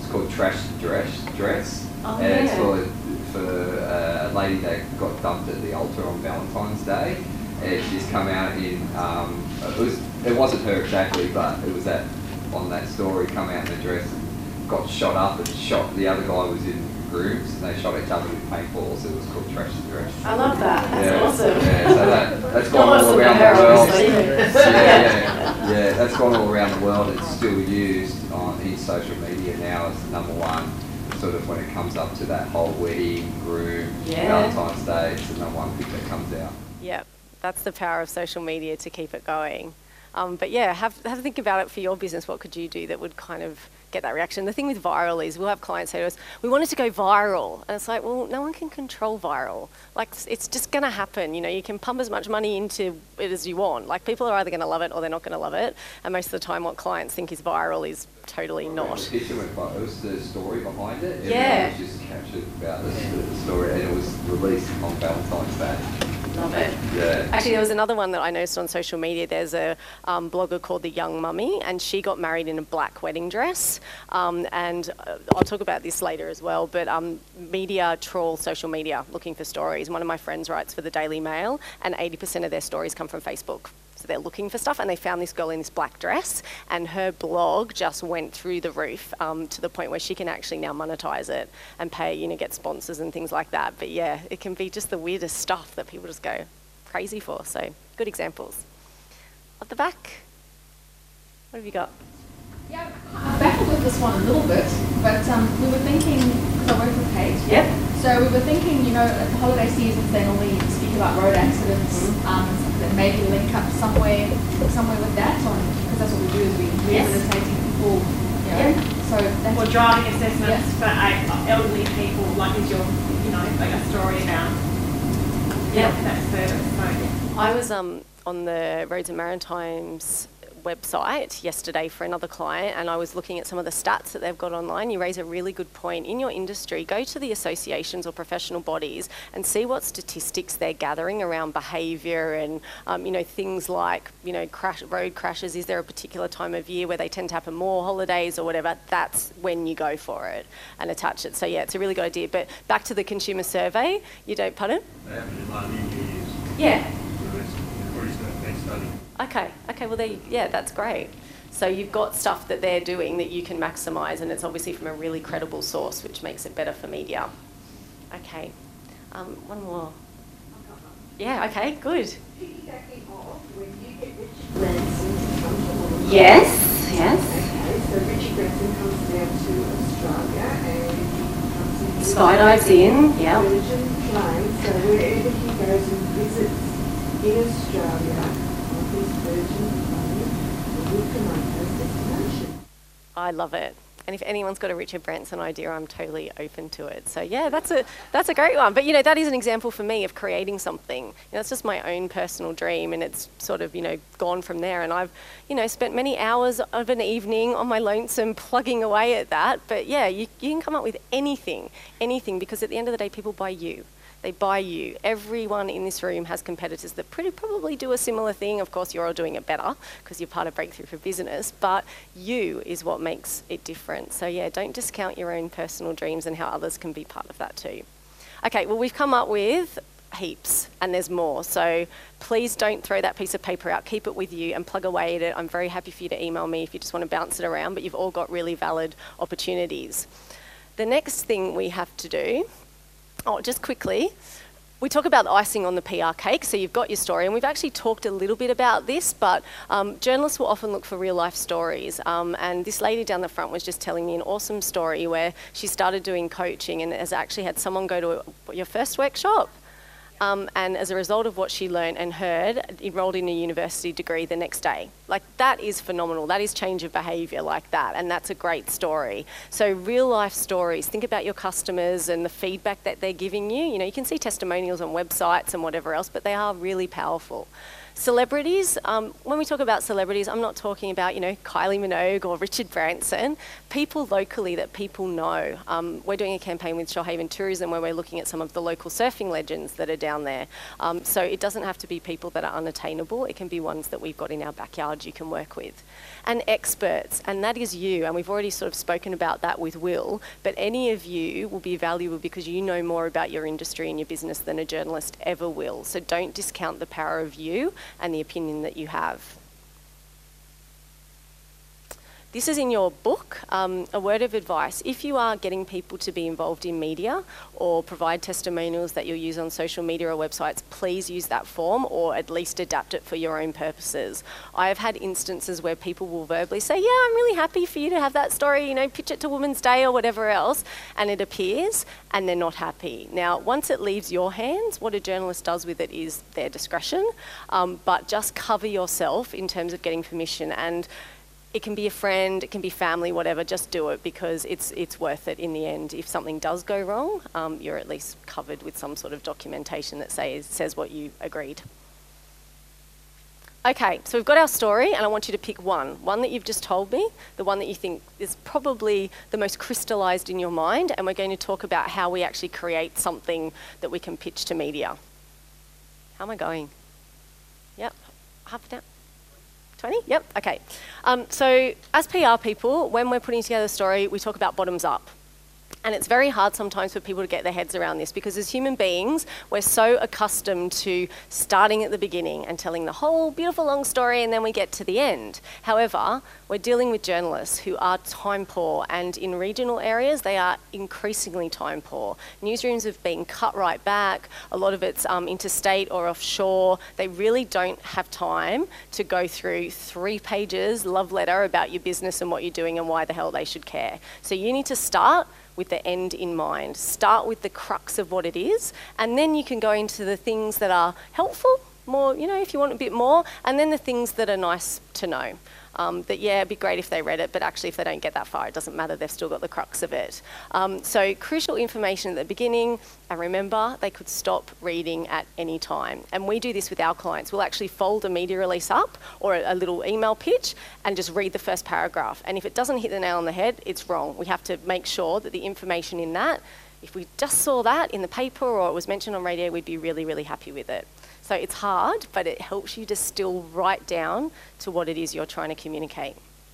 It's called Trash Dress. Dress. Oh, and it's yeah. for, for uh, a lady that got dumped at the altar on Valentine's Day. And she's come out in, um, it, was, it wasn't her exactly, but it was that on that story, come out in a dress and got shot up and shot, the other guy was in grooms and they shot each other with paintballs. It was called Trash the Dress. I love that. That's yeah, awesome. Yeah, so that, that's gone Not all awesome around to her, the world. obviously. yeah, yeah, yeah, that's gone all around the world. It's still used on in social media now as the number one, sort of when it comes up to that whole wedding, groom, Yeah. Valentine's Day, it's the number one thing that comes out. Yep, that's the power of social media to keep it going. Um, but yeah, have, have a think about it for your business. What could you do that would kind of get that reaction? The thing with viral is we'll have clients say to us, we want it to go viral. And it's like, well, no one can control viral. Like, it's just going to happen. You know, you can pump as much money into it as you want. Like, people are either going to love it or they're not going to love it. And most of the time what clients think is viral is totally not. The picture went viral. It was the story behind it. Yeah. Everyone was just captured about the, the story, and it was released on Valentine's Day. Love it. Yeah. Actually, there was another one that I noticed on social media. There's a um, blogger called The Young Mummy, and she got married in a black wedding dress. Um, and uh, I'll talk about this later as well, but um, media trawl social media looking for stories. One of my friends writes for the Daily Mail, and eighty percent of their stories come from Facebook. So they're looking for stuff, and they found this girl in this black dress, and her blog just went through the roof um, to the point where she can actually now monetize it and pay, you know, get sponsors and things like that. But yeah, it can be just the weirdest stuff that people just go crazy for. So good examples. At the back, what have you got? Yeah, I'm baffled with this one a little bit, but um, we were thinking, because I work with Kate, Yep. so we were thinking, you know, at the holiday seasons they normally speak about road accidents, mm-hmm. um, and that maybe link up somewhere somewhere with that, because that's what we do, is we Yes. rehabilitating people, you know, Yeah. so that's... Or driving assessments Yeah. for uh, elderly people, like is your, you know, like a story about Yeah. that service. So, I was um, on the Roads and Maritimes website yesterday for another client, and I was looking at some of the stats that they've got online. You raise a really good point. In your industry, go to the associations or professional bodies and see what statistics they're gathering around behaviour and um, you know, things like, you know, crash, road crashes. Is there a particular time of year where they tend to happen more, holidays or whatever? That's when you go for it and attach it. So yeah, it's a really good idea. But back to the consumer survey, you don't, pardon? They haven't in line in years. Yeah. So it's already been studied. Okay, okay, well, there you, yeah, that's great. So you've got stuff that they're doing that you can maximise, and it's obviously from a really credible source, which makes it better for media. Okay, um, one more. Yeah, okay, good. Yes, yes. Okay, so Richard Branson comes down to Australia and comes in. Skydives in, yeah. Virgin plane, so wherever he goes and visits in Australia, I love it. And if anyone's got a Richard Branson idea, I'm totally open to it. So yeah, that's a that's a great one. But you know, that is an example for me of creating something. You know, it's just my own personal dream, and it's sort of, you know, gone from there. And I've, you know, spent many hours of an evening on my lonesome plugging away at that. But yeah, you, you can come up with anything, anything, because at the end of the day, people buy you. They buy you. Everyone in this room has competitors that pretty probably do a similar thing. Of course, you're all doing it better because you're part of Breakthrough for Business, but you is what makes it different. So yeah, don't discount your own personal dreams and how others can be part of that too. Okay, well, we've come up with heaps and there's more. So please don't throw that piece of paper out. Keep it with you and plug away at it. I'm very happy for you to email me if you just want to bounce it around, but you've all got really valid opportunities. The next thing we have to do, oh, just quickly, we talk about the icing on the P R cake, so you've got your story, and we've actually talked a little bit about this, but um, journalists will often look for real life stories, um, and this lady down the front was just telling me an awesome story where she started doing coaching and has actually had someone go to a, your first workshop. Um, and as a result of what she learned and heard, enrolled in a university degree the next day. Like, that is phenomenal. That is change of behaviour like that, and that's a great story. So real life stories, think about your customers and the feedback that they're giving you. You know, you can see testimonials on websites and whatever else, but they are really powerful. Celebrities, um, when we talk about celebrities, I'm not talking about, you know, Kylie Minogue or Richard Branson, people locally that people know. Um, we're doing a campaign with Shoalhaven Tourism where we're looking at some of the local surfing legends that are down there. Um, so it doesn't have to be people that are unattainable, it can be ones that we've got in our backyard you can work with. And experts, and that is you, and we've already sort of spoken about that with Will, but any of you will be valuable because you know more about your industry and your business than a journalist ever will. So don't discount the power of you and the opinion that you have. This is in your book, um, a word of advice. If you are getting people to be involved in media or provide testimonials that you'll use on social media or websites, please use that form or at least adapt it for your own purposes. I have had instances where people will verbally say, yeah, I'm really happy for you to have that story, you know, pitch it to Women's Day or whatever else, and it appears and they're not happy. Now, once it leaves your hands, what a journalist does with it is their discretion, um, but just cover yourself in terms of getting permission. And it can be a friend, it can be family, whatever, just do it because it's it's worth it in the end. If something does go wrong, um, you're at least covered with some sort of documentation that says, says what you agreed. Okay, so we've got our story and I want you to pick one. One that you've just told me, the one that you think is probably the most crystallised in your mind, and we're going to talk about how we actually create something that we can pitch to media. How am I going? Yep, half down. twenty? Yep, okay. Um, so as P R people, when we're putting together a story, we talk about bottoms up. And it's very hard sometimes for people to get their heads around this because as human beings, we're so accustomed to starting at the beginning and telling the whole beautiful long story and then we get to the end. However, we're dealing with journalists who are time poor, and in regional areas, they are increasingly time poor. Newsrooms have been cut right back. A lot of it's um, interstate or offshore. They really don't have time to go through three pages love letter about your business and what you're doing and why the hell they should care. So you need to start with the end in mind. Start with the crux of what it is, and then you can go into the things that are helpful, more, you know, if you want a bit more, and then the things that are nice to know. Um, that, yeah, it'd be great if they read it, but actually if they don't get that far, it doesn't matter, they've still got the crux of it. Um, so crucial information at the beginning, and remember, they could stop reading at any time. And we do this with our clients. We'll actually fold a media release up or a, a little email pitch and just read the first paragraph. And if it doesn't hit the nail on the head, it's wrong. We have to make sure that the information in that, if we just saw that in the paper or it was mentioned on radio, we'd be really, really happy with it. So it's hard, but it helps you to still write down to what it is you're trying to communicate.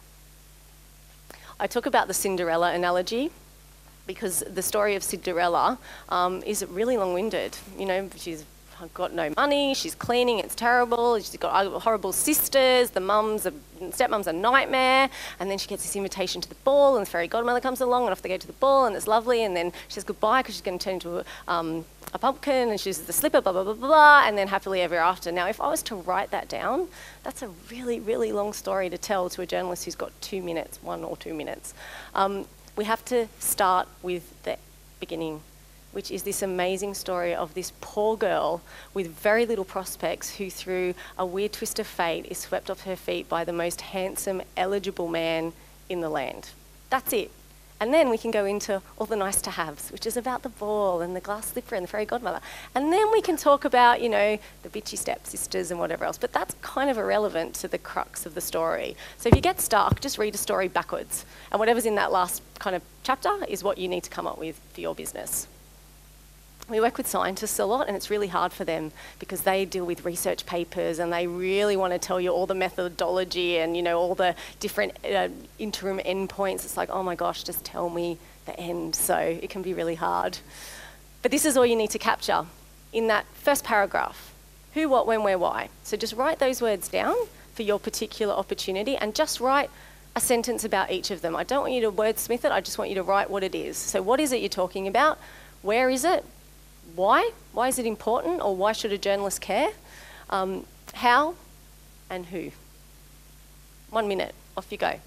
I talk about the Cinderella analogy because the story of Cinderella um, is really long-winded. You know, she's got no money, she's cleaning, it's terrible, she's got horrible sisters, the mums, are, stepmom's a nightmare, and then she gets this invitation to the ball and the fairy godmother comes along and off they go to the ball and it's lovely, and then she says goodbye because she's going to turn into a, um, a pumpkin and she's the slipper, blah, blah, blah, blah, and then happily ever after. Now, if I was to write that down, that's a really, really long story to tell to a journalist who's got two minutes, one or two minutes. Um, we have to start with the beginning, which is this amazing story of this poor girl with very little prospects who, through a weird twist of fate, is swept off her feet by the most handsome, eligible man in the land. That's it. And then we can go into all the nice to haves, which is about the ball and the glass slipper and the fairy godmother. And then we can talk about, you know, the bitchy stepsisters and whatever else. But that's kind of irrelevant to the crux of the story. So if you get stuck, just read a story backwards. And whatever's in that last kind of chapter is what you need to come up with for your business. We work with scientists a lot, and it's really hard for them because they deal with research papers and they really want to tell you all the methodology and, you know, all the different uh, interim endpoints. It's like, oh my gosh, just tell me the end. So it can be really hard. But this is all you need to capture in that first paragraph. Who, what, when, where, why. So just write those words down for your particular opportunity and just write a sentence about each of them. I don't want you to wordsmith it. I just want you to write what it is. So what is it you're talking about? Where is it? Why? Why is it important, or why should a journalist care? Um, how and who. One minute, off you go.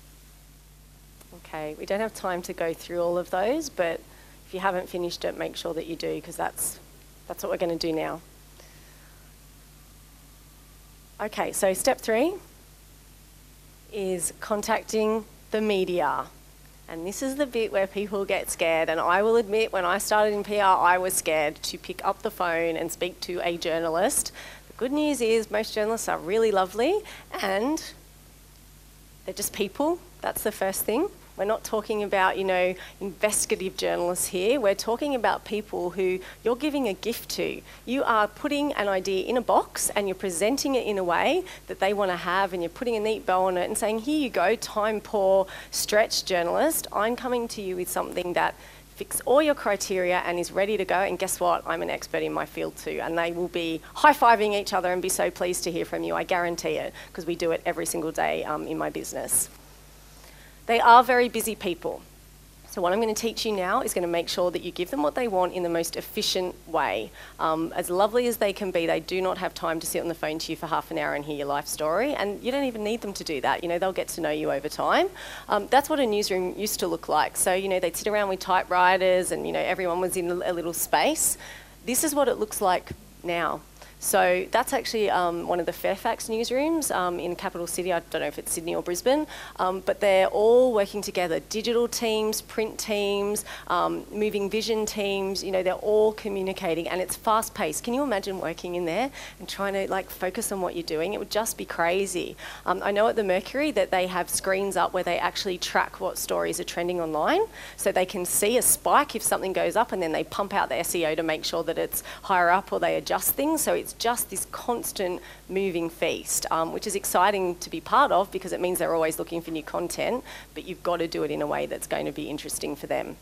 Okay, we don't have time to go through all of those, but if you haven't finished it, make sure that you do, because that's, that's what we're going to do now. Okay, so step three is contacting the media. And this is the bit where people get scared, and I will admit when I started in P R I was scared to pick up the phone and speak to a journalist The good news is most journalists are really lovely and they're just people. That's the first thing. We're not talking about, you know, investigative journalists here. We're talking about people who you're giving a gift to. You are putting an idea in a box and you're presenting it in a way that they want to have, and you're putting a neat bow on it and saying, here you go, time poor, stretched journalist. I'm coming to you with something that fits all your criteria and is ready to go. And guess what? I'm an expert in my field too. And they will be high-fiving each other and be so pleased to hear from you. I guarantee it, because we do it every single day um, in my business. They are very busy people. So what I'm going to teach you now is going to make sure that you give them what they want in the most efficient way. Um, as lovely as they can be, they do not have time to sit on the phone to you for half an hour and hear your life story, and you don't even need them to do that. You know, they'll get to know you over time. Um, that's what a newsroom used to look like. So, you know, they'd sit around with typewriters and, you know, everyone was in a little space. This is what it looks like now. So that's actually um, one of the Fairfax newsrooms um, in capital city. I don't know if it's Sydney or Brisbane, um, but they're all working together. Digital teams, print teams, um, moving vision teams, you know, they're all communicating, and it's fast paced. Can you imagine working in there and trying to like focus on what you're doing? It would just be crazy. Um, I know at the Mercury that they have screens up where they actually track what stories are trending online, so they can see a spike if something goes up, and then they pump out the S E O to make sure that it's higher up, or they adjust things. So it's just this constant moving feast, um, which is exciting to be part of because it means they're always looking for new content, but you've got to do it in a way that's going to be interesting for them.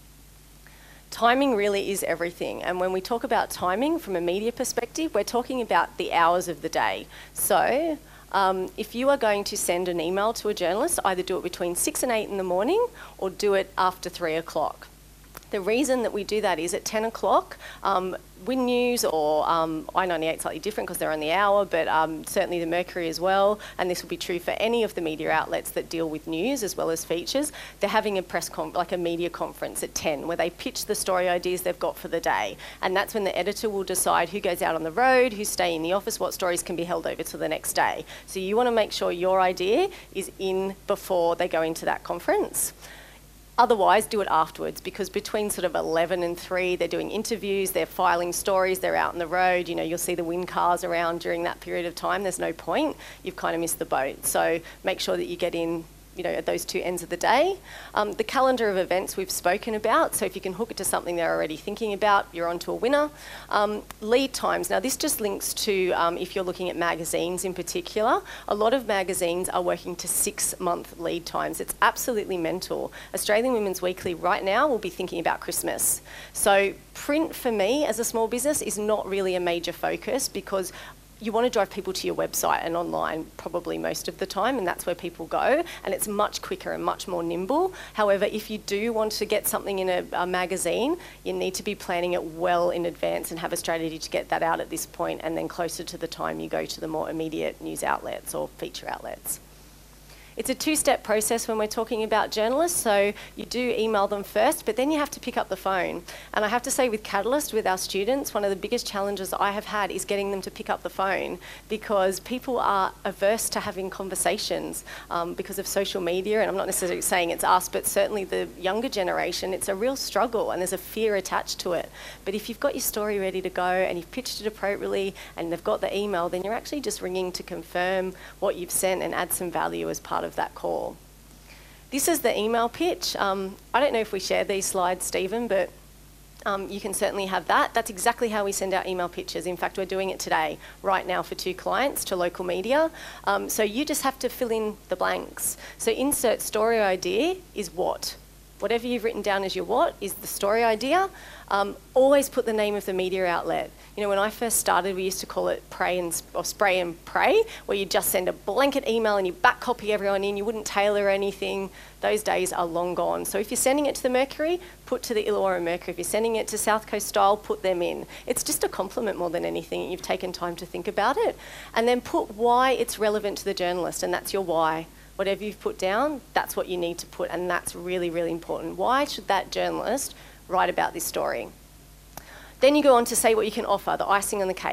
Timing really is everything, and when we talk about timing from a media perspective, we're talking about the hours of the day. So um, if you are going to send an email to a journalist, either do it between six and eight in the morning or do it after three o'clock. The reason that we do that is at ten o'clock, um, Win News or um, I ninety-eight is slightly different because they're on the hour, but um, certainly the Mercury as well, and this will be true for any of the media outlets that deal with news as well as features. They're having a press con like a media conference at ten where they pitch the story ideas they've got for the day, and that's when the editor will decide who goes out on the road, who stay in the office, what stories can be held over to the next day. So you want to make sure your idea is in before they go into that conference. Otherwise, do it afterwards, because between sort of eleven and three, they're doing interviews, they're filing stories, they're out on the road. You know, you'll see the Win cars around during that period of time. There's no point. You've kind of missed the boat. So make sure that you get in, you know, at those two ends of the day. Um, the calendar of events we've spoken about, so if you can hook it to something they're already thinking about, you're onto a winner. Um, lead times. Now this just links to um, if you're looking at magazines in particular. A lot of magazines are working to six month lead times. It's absolutely mental. Australian Women's Weekly right now will be thinking about Christmas. So print for me as a small business is not really a major focus, because you want to drive people to your website and online probably most of the time, and that's where people go, and it's much quicker and much more nimble. However, if you do want to get something in a, a magazine, you need to be planning it well in advance and have a strategy to get that out at this point, and then closer to the time you go to the more immediate news outlets or feature outlets. It's a two-step process when we're talking about journalists. So you do email them first, but then you have to pick up the phone. And I have to say, with Catalyst, with our students, one of the biggest challenges I have had is getting them to pick up the phone, because people are averse to having conversations um, because of social media. And I'm not necessarily saying it's us, but certainly the younger generation, it's a real struggle and there's a fear attached to it. But if you've got your story ready to go and you've pitched it appropriately and they've got the email, then you're actually just ringing to confirm what you've sent and add some value as part of that call. This is the email pitch. Um, I don't know if we share these slides, Stephen, but um, you can certainly have that. That's exactly how we send out email pitches. In fact, we're doing it today, right now, for two clients to local media. Um, so you just have to fill in the blanks. So insert story idea is what? Whatever you've written down as your what is the story idea. Um, always put the name of the media outlet. You know, when I first started, we used to call it pray and or spray and pray, where you just send a blanket email and you back copy everyone in. You wouldn't tailor anything. Those days are long gone. So if you're sending it to the Mercury, put to the Illawarra Mercury. If you're sending it to South Coast Style, put them in. It's just a compliment more than anything. You've taken time to think about it, and then put why it's relevant to the journalist, and that's your why. Whatever you've put down, that's what you need to put, and that's really, really important. Why should that journalist write about this story? Then you go on to say what you can offer, the icing on the cake.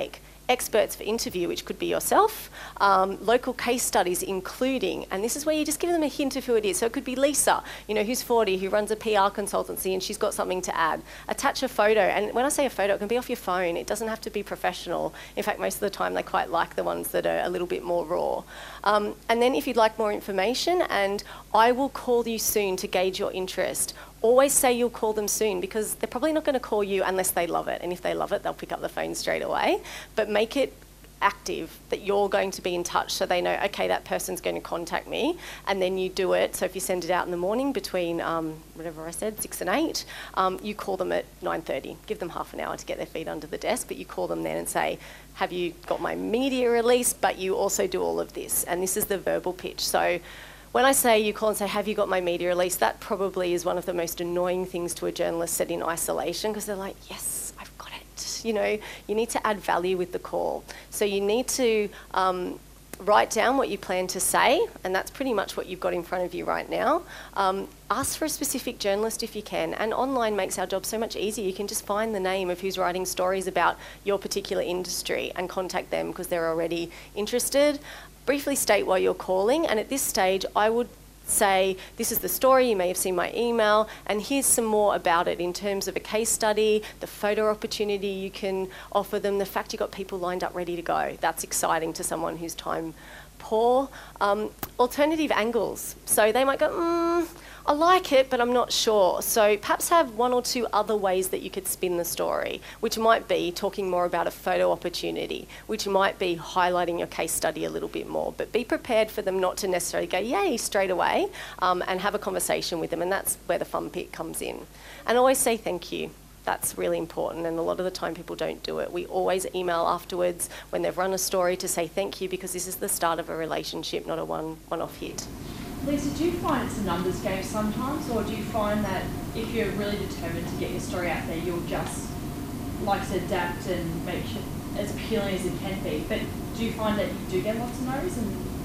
experts for interview, which could be yourself, um, local case studies including, and this is where you just give them a hint of who it is. So it could be Lisa, you know, who's forty, who runs a P R consultancy and she's got something to add. Attach a photo, and when I say a photo, it can be off your phone. It doesn't have to be professional. In fact, most of the time they quite like the ones that are a little bit more raw. Um, and then if you'd like more information, and I will call you soon to gauge your interest. Always say you'll call them soon, because they're probably not going to call you unless they love it. And if they love it, they'll pick up the phone straight away. But make it active that you're going to be in touch, so they know, okay, that person's going to contact me, and then you do it. So if you send it out in the morning between um, whatever I said, six and eight, um, you call them at nine thirty. Give them half an hour to get their feet under the desk, but you call them then and say, have you got my media release, but you also do all of this. And this is the verbal pitch. So when I say you call and say, have you got my media release, that probably is one of the most annoying things to a journalist set in isolation, because they're like, yes, I've got it. You know, you need to add value with the call. So you need to um, write down what you plan to say, and that's pretty much what you've got in front of you right now. Um, ask for a specific journalist if you can, and online makes our job so much easier. You can just find the name of who's writing stories about your particular industry and contact them because they're already interested. Briefly state why you're calling, and at this stage I would say, this is the story, you may have seen my email, and here's some more about it in terms of a case study, the photo opportunity you can offer them, the fact you've got people lined up ready to go. That's exciting to someone who's time poor. Um, alternative angles. So they might go, mm, I like it, but I'm not sure. So perhaps have one or two other ways that you could spin the story, which might be talking more about a photo opportunity, which might be highlighting your case study a little bit more. But be prepared for them not to necessarily go, yay, straight away, um, and have a conversation with them. And that's where the fun bit comes in. And always say thank you. That's really important, and a lot of the time people don't do it. We always email afterwards when they've run a story to say thank you, because this is the start of a relationship, not a one, one-off hit. Lisa, do you find it's a numbers game sometimes, or do you find that if you're really determined to get your story out there, you'll just like to adapt and make it as appealing as it can be? But do you find that you do get lots of no's?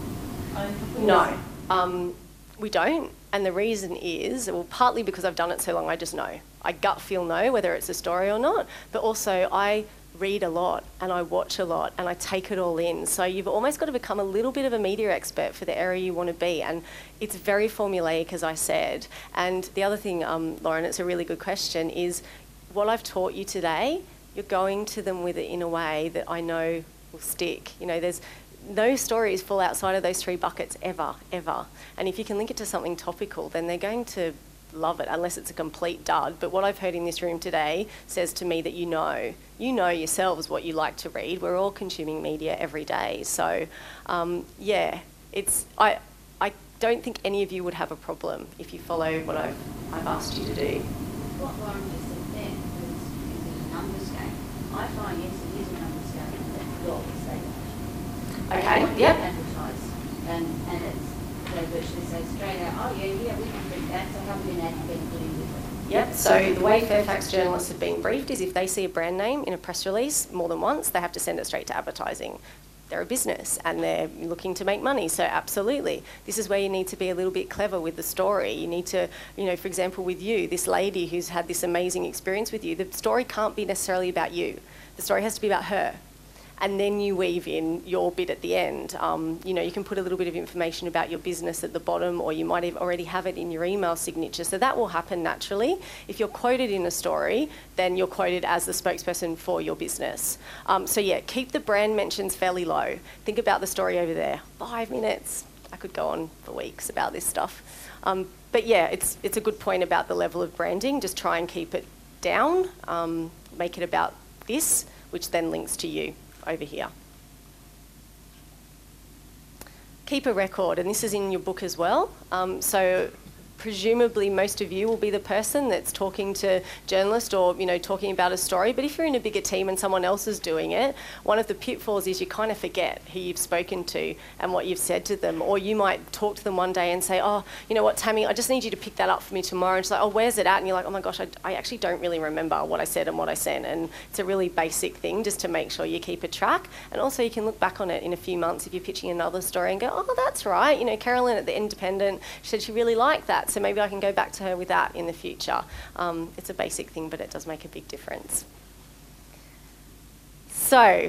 And no, um, we don't. And the reason is, well, partly because I've done it so long, I just know. I gut feel know whether it's a story or not, but also I read a lot and I watch a lot and I take it all in. So you've almost got to become a little bit of a media expert for the area you want to be. And it's very formulaic, as I said. And the other thing, um, Lauren, it's a really good question, is what I've taught you today, you're going to them with it in a way that I know will stick. You know, there's no stories fall outside of those three buckets ever, ever. And if you can link it to something topical, then they're going to love it, unless it's a complete dud. But what I've heard in this room today says to me that you know, you know yourselves what you like to read. We're all consuming media every day. So, um, yeah, it's I, I don't think any of you would have a problem if you follow what I've, I've asked you to do. What Lauren just said there was, is it a numbers game? I find, yes, it is a numbers game, that lawyers say that. Okay, they yep. advertise, and, and it's, they virtually say straight out, oh yeah, yeah, we can print that, so how many ad been put in with it? Yep, so the way Fairfax journalists have been briefed is if they see a brand name in a press release more than once, they have to send it straight to advertising. They're a business and they're looking to make money, so absolutely. This is where you need to be a little bit clever with the story. You need to, you know, for example, with you, this lady who's had this amazing experience with you, the story can't be necessarily about you. The story has to be about her. And then you weave in your bit at the end. Um, you know, you can put a little bit of information about your business at the bottom, or you might have already have it in your email signature. So that will happen naturally. If you're quoted in a story, then you're quoted as the spokesperson for your business. Um, so yeah, keep the brand mentions fairly low. Think about the story over there. Five minutes. I could go on for weeks about this stuff. Um, but yeah, it's, it's a good point about the level of branding. Just try and keep it down. Um, make it about this, which then links to you over here. Keep a record, and this is in your book as well. Um, so presumably most of you will be the person that's talking to journalists or, you know, talking about a story. But if you're in a bigger team and someone else is doing it, one of the pitfalls is you kind of forget who you've spoken to and what you've said to them. Or you might talk to them one day and say, oh, you know what, Tammy, I just need you to pick that up for me tomorrow. And she's like, oh, where's it at? And you're like, oh my gosh, I, I actually don't really remember what I said and what I sent. And it's a really basic thing just to make sure you keep a track. And also you can look back on it in a few months if you're pitching another story and go, oh, that's right. You know, Carolyn at The Independent, she said she really liked that. So maybe I can go back to her with that in the future. Um, it's a basic thing, but it does make a big difference. So,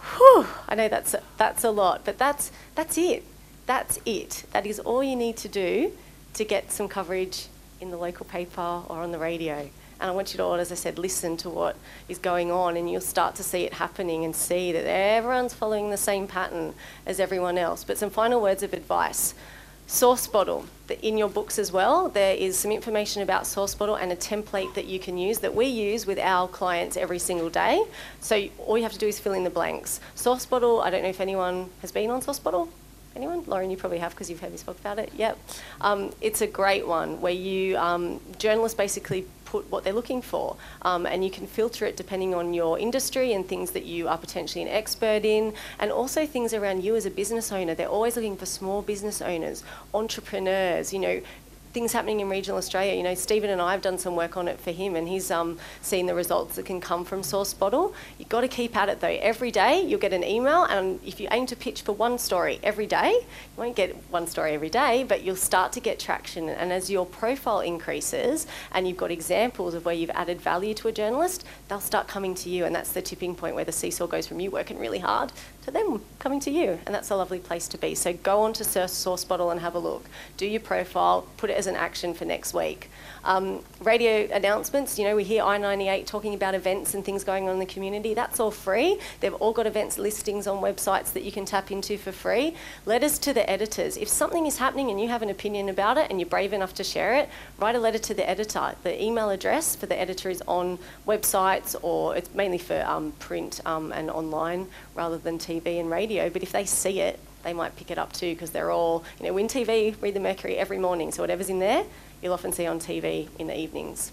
Whew, I know that's a, that's a lot, but that's that's it. That's it. That is all you need to do to get some coverage in the local paper or on the radio. And I want you to all, as I said, listen to what is going on, and you'll start to see it happening and see that everyone's following the same pattern as everyone else. But some final words of advice. Source Bottle. In your books as well, there is some information about Source Bottle and a template that you can use that we use with our clients every single day. So all you have to do is fill in the blanks. Source Bottle, I don't know if anyone has been on Source Bottle. Anyone? Lauren, you probably have because you've heard me talk about it. Yep. Um, it's a great one where you, um, journalists basically put what they're looking for, um, and you can filter it depending on your industry and things that you are potentially an expert in, and also things around you as a business owner. They're always looking for small business owners, entrepreneurs, you know, things happening in regional Australia. You know, Stephen and I have done some work on it for him, and he's um, seen the results that can come from Source Bottle. You've got to keep at it though. Every day you'll get an email, and if you aim to pitch for one story every day, you won't get one story every day, but you'll start to get traction. And as your profile increases and you've got examples of where you've added value to a journalist, they'll start coming to you, and that's the tipping point where the seesaw goes from you working really hard to them coming to you, and that's a lovely place to be. So go on to Source Bottle and have a look. Do your profile, put it as an action for next week. Um, radio announcements, you know, we hear I ninety-eight talking about events and things going on in the community. That's all free. They've all got events listings on websites that you can tap into for free. Letters to the editors. If something is happening and you have an opinion about it and you're brave enough to share it, write a letter to the editor. The email address for the editor is on websites, or it's mainly for um, print um, and online rather than T V and radio. But if they see it, they might pick it up too, because they're all, you know, Win T V, read the Mercury every morning, so whatever's in there, you'll often see on T V in the evenings.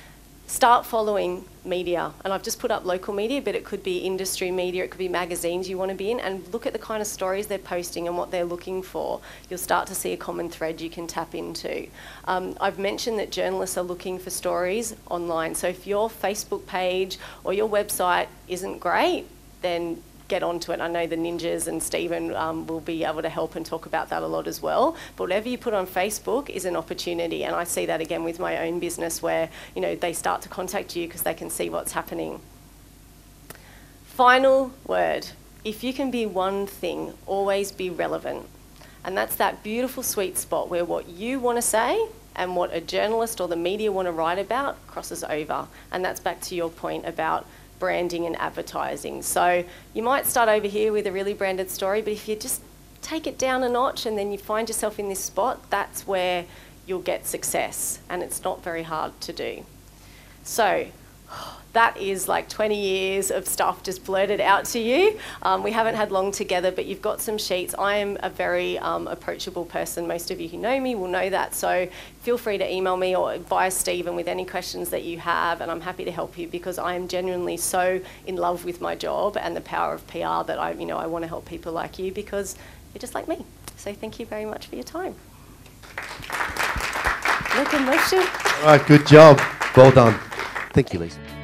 Start following media, and I've just put up local media, but it could be industry media, it could be magazines you want to be in, and look at the kind of stories they're posting and what they're looking for. You'll start to see a common thread you can tap into. Um, I've mentioned that journalists are looking for stories online, so if your Facebook page or your website isn't great, then get onto it. I know the ninjas and Stephen um, will be able to help and talk about that a lot as well. But whatever you put on Facebook is an opportunity, and I see that again with my own business where, you know, they start to contact you because they can see what's happening. Final word. If you can be one thing, always be relevant. And that's that beautiful sweet spot where what you want to say and what a journalist or the media want to write about crosses over. And that's back to your point about branding and advertising. So you might start over here with a really branded story, but if you just take it down a notch and then you find yourself in this spot, that's where you'll get success, and it's not very hard to do. So that is like twenty years of stuff just blurted out to you. Um, we haven't had long together, but you've got some sheets. I am a very um, approachable person. Most of you who know me will know that. So feel free to email me or via Stephen with any questions that you have, and I'm happy to help you, because I am genuinely so in love with my job and the power of P R that I, you know, I want to help people like you, because you're just like me. So thank you very much for your time. Look, emotion. All right, good job. Well done. Thank you, Lisa.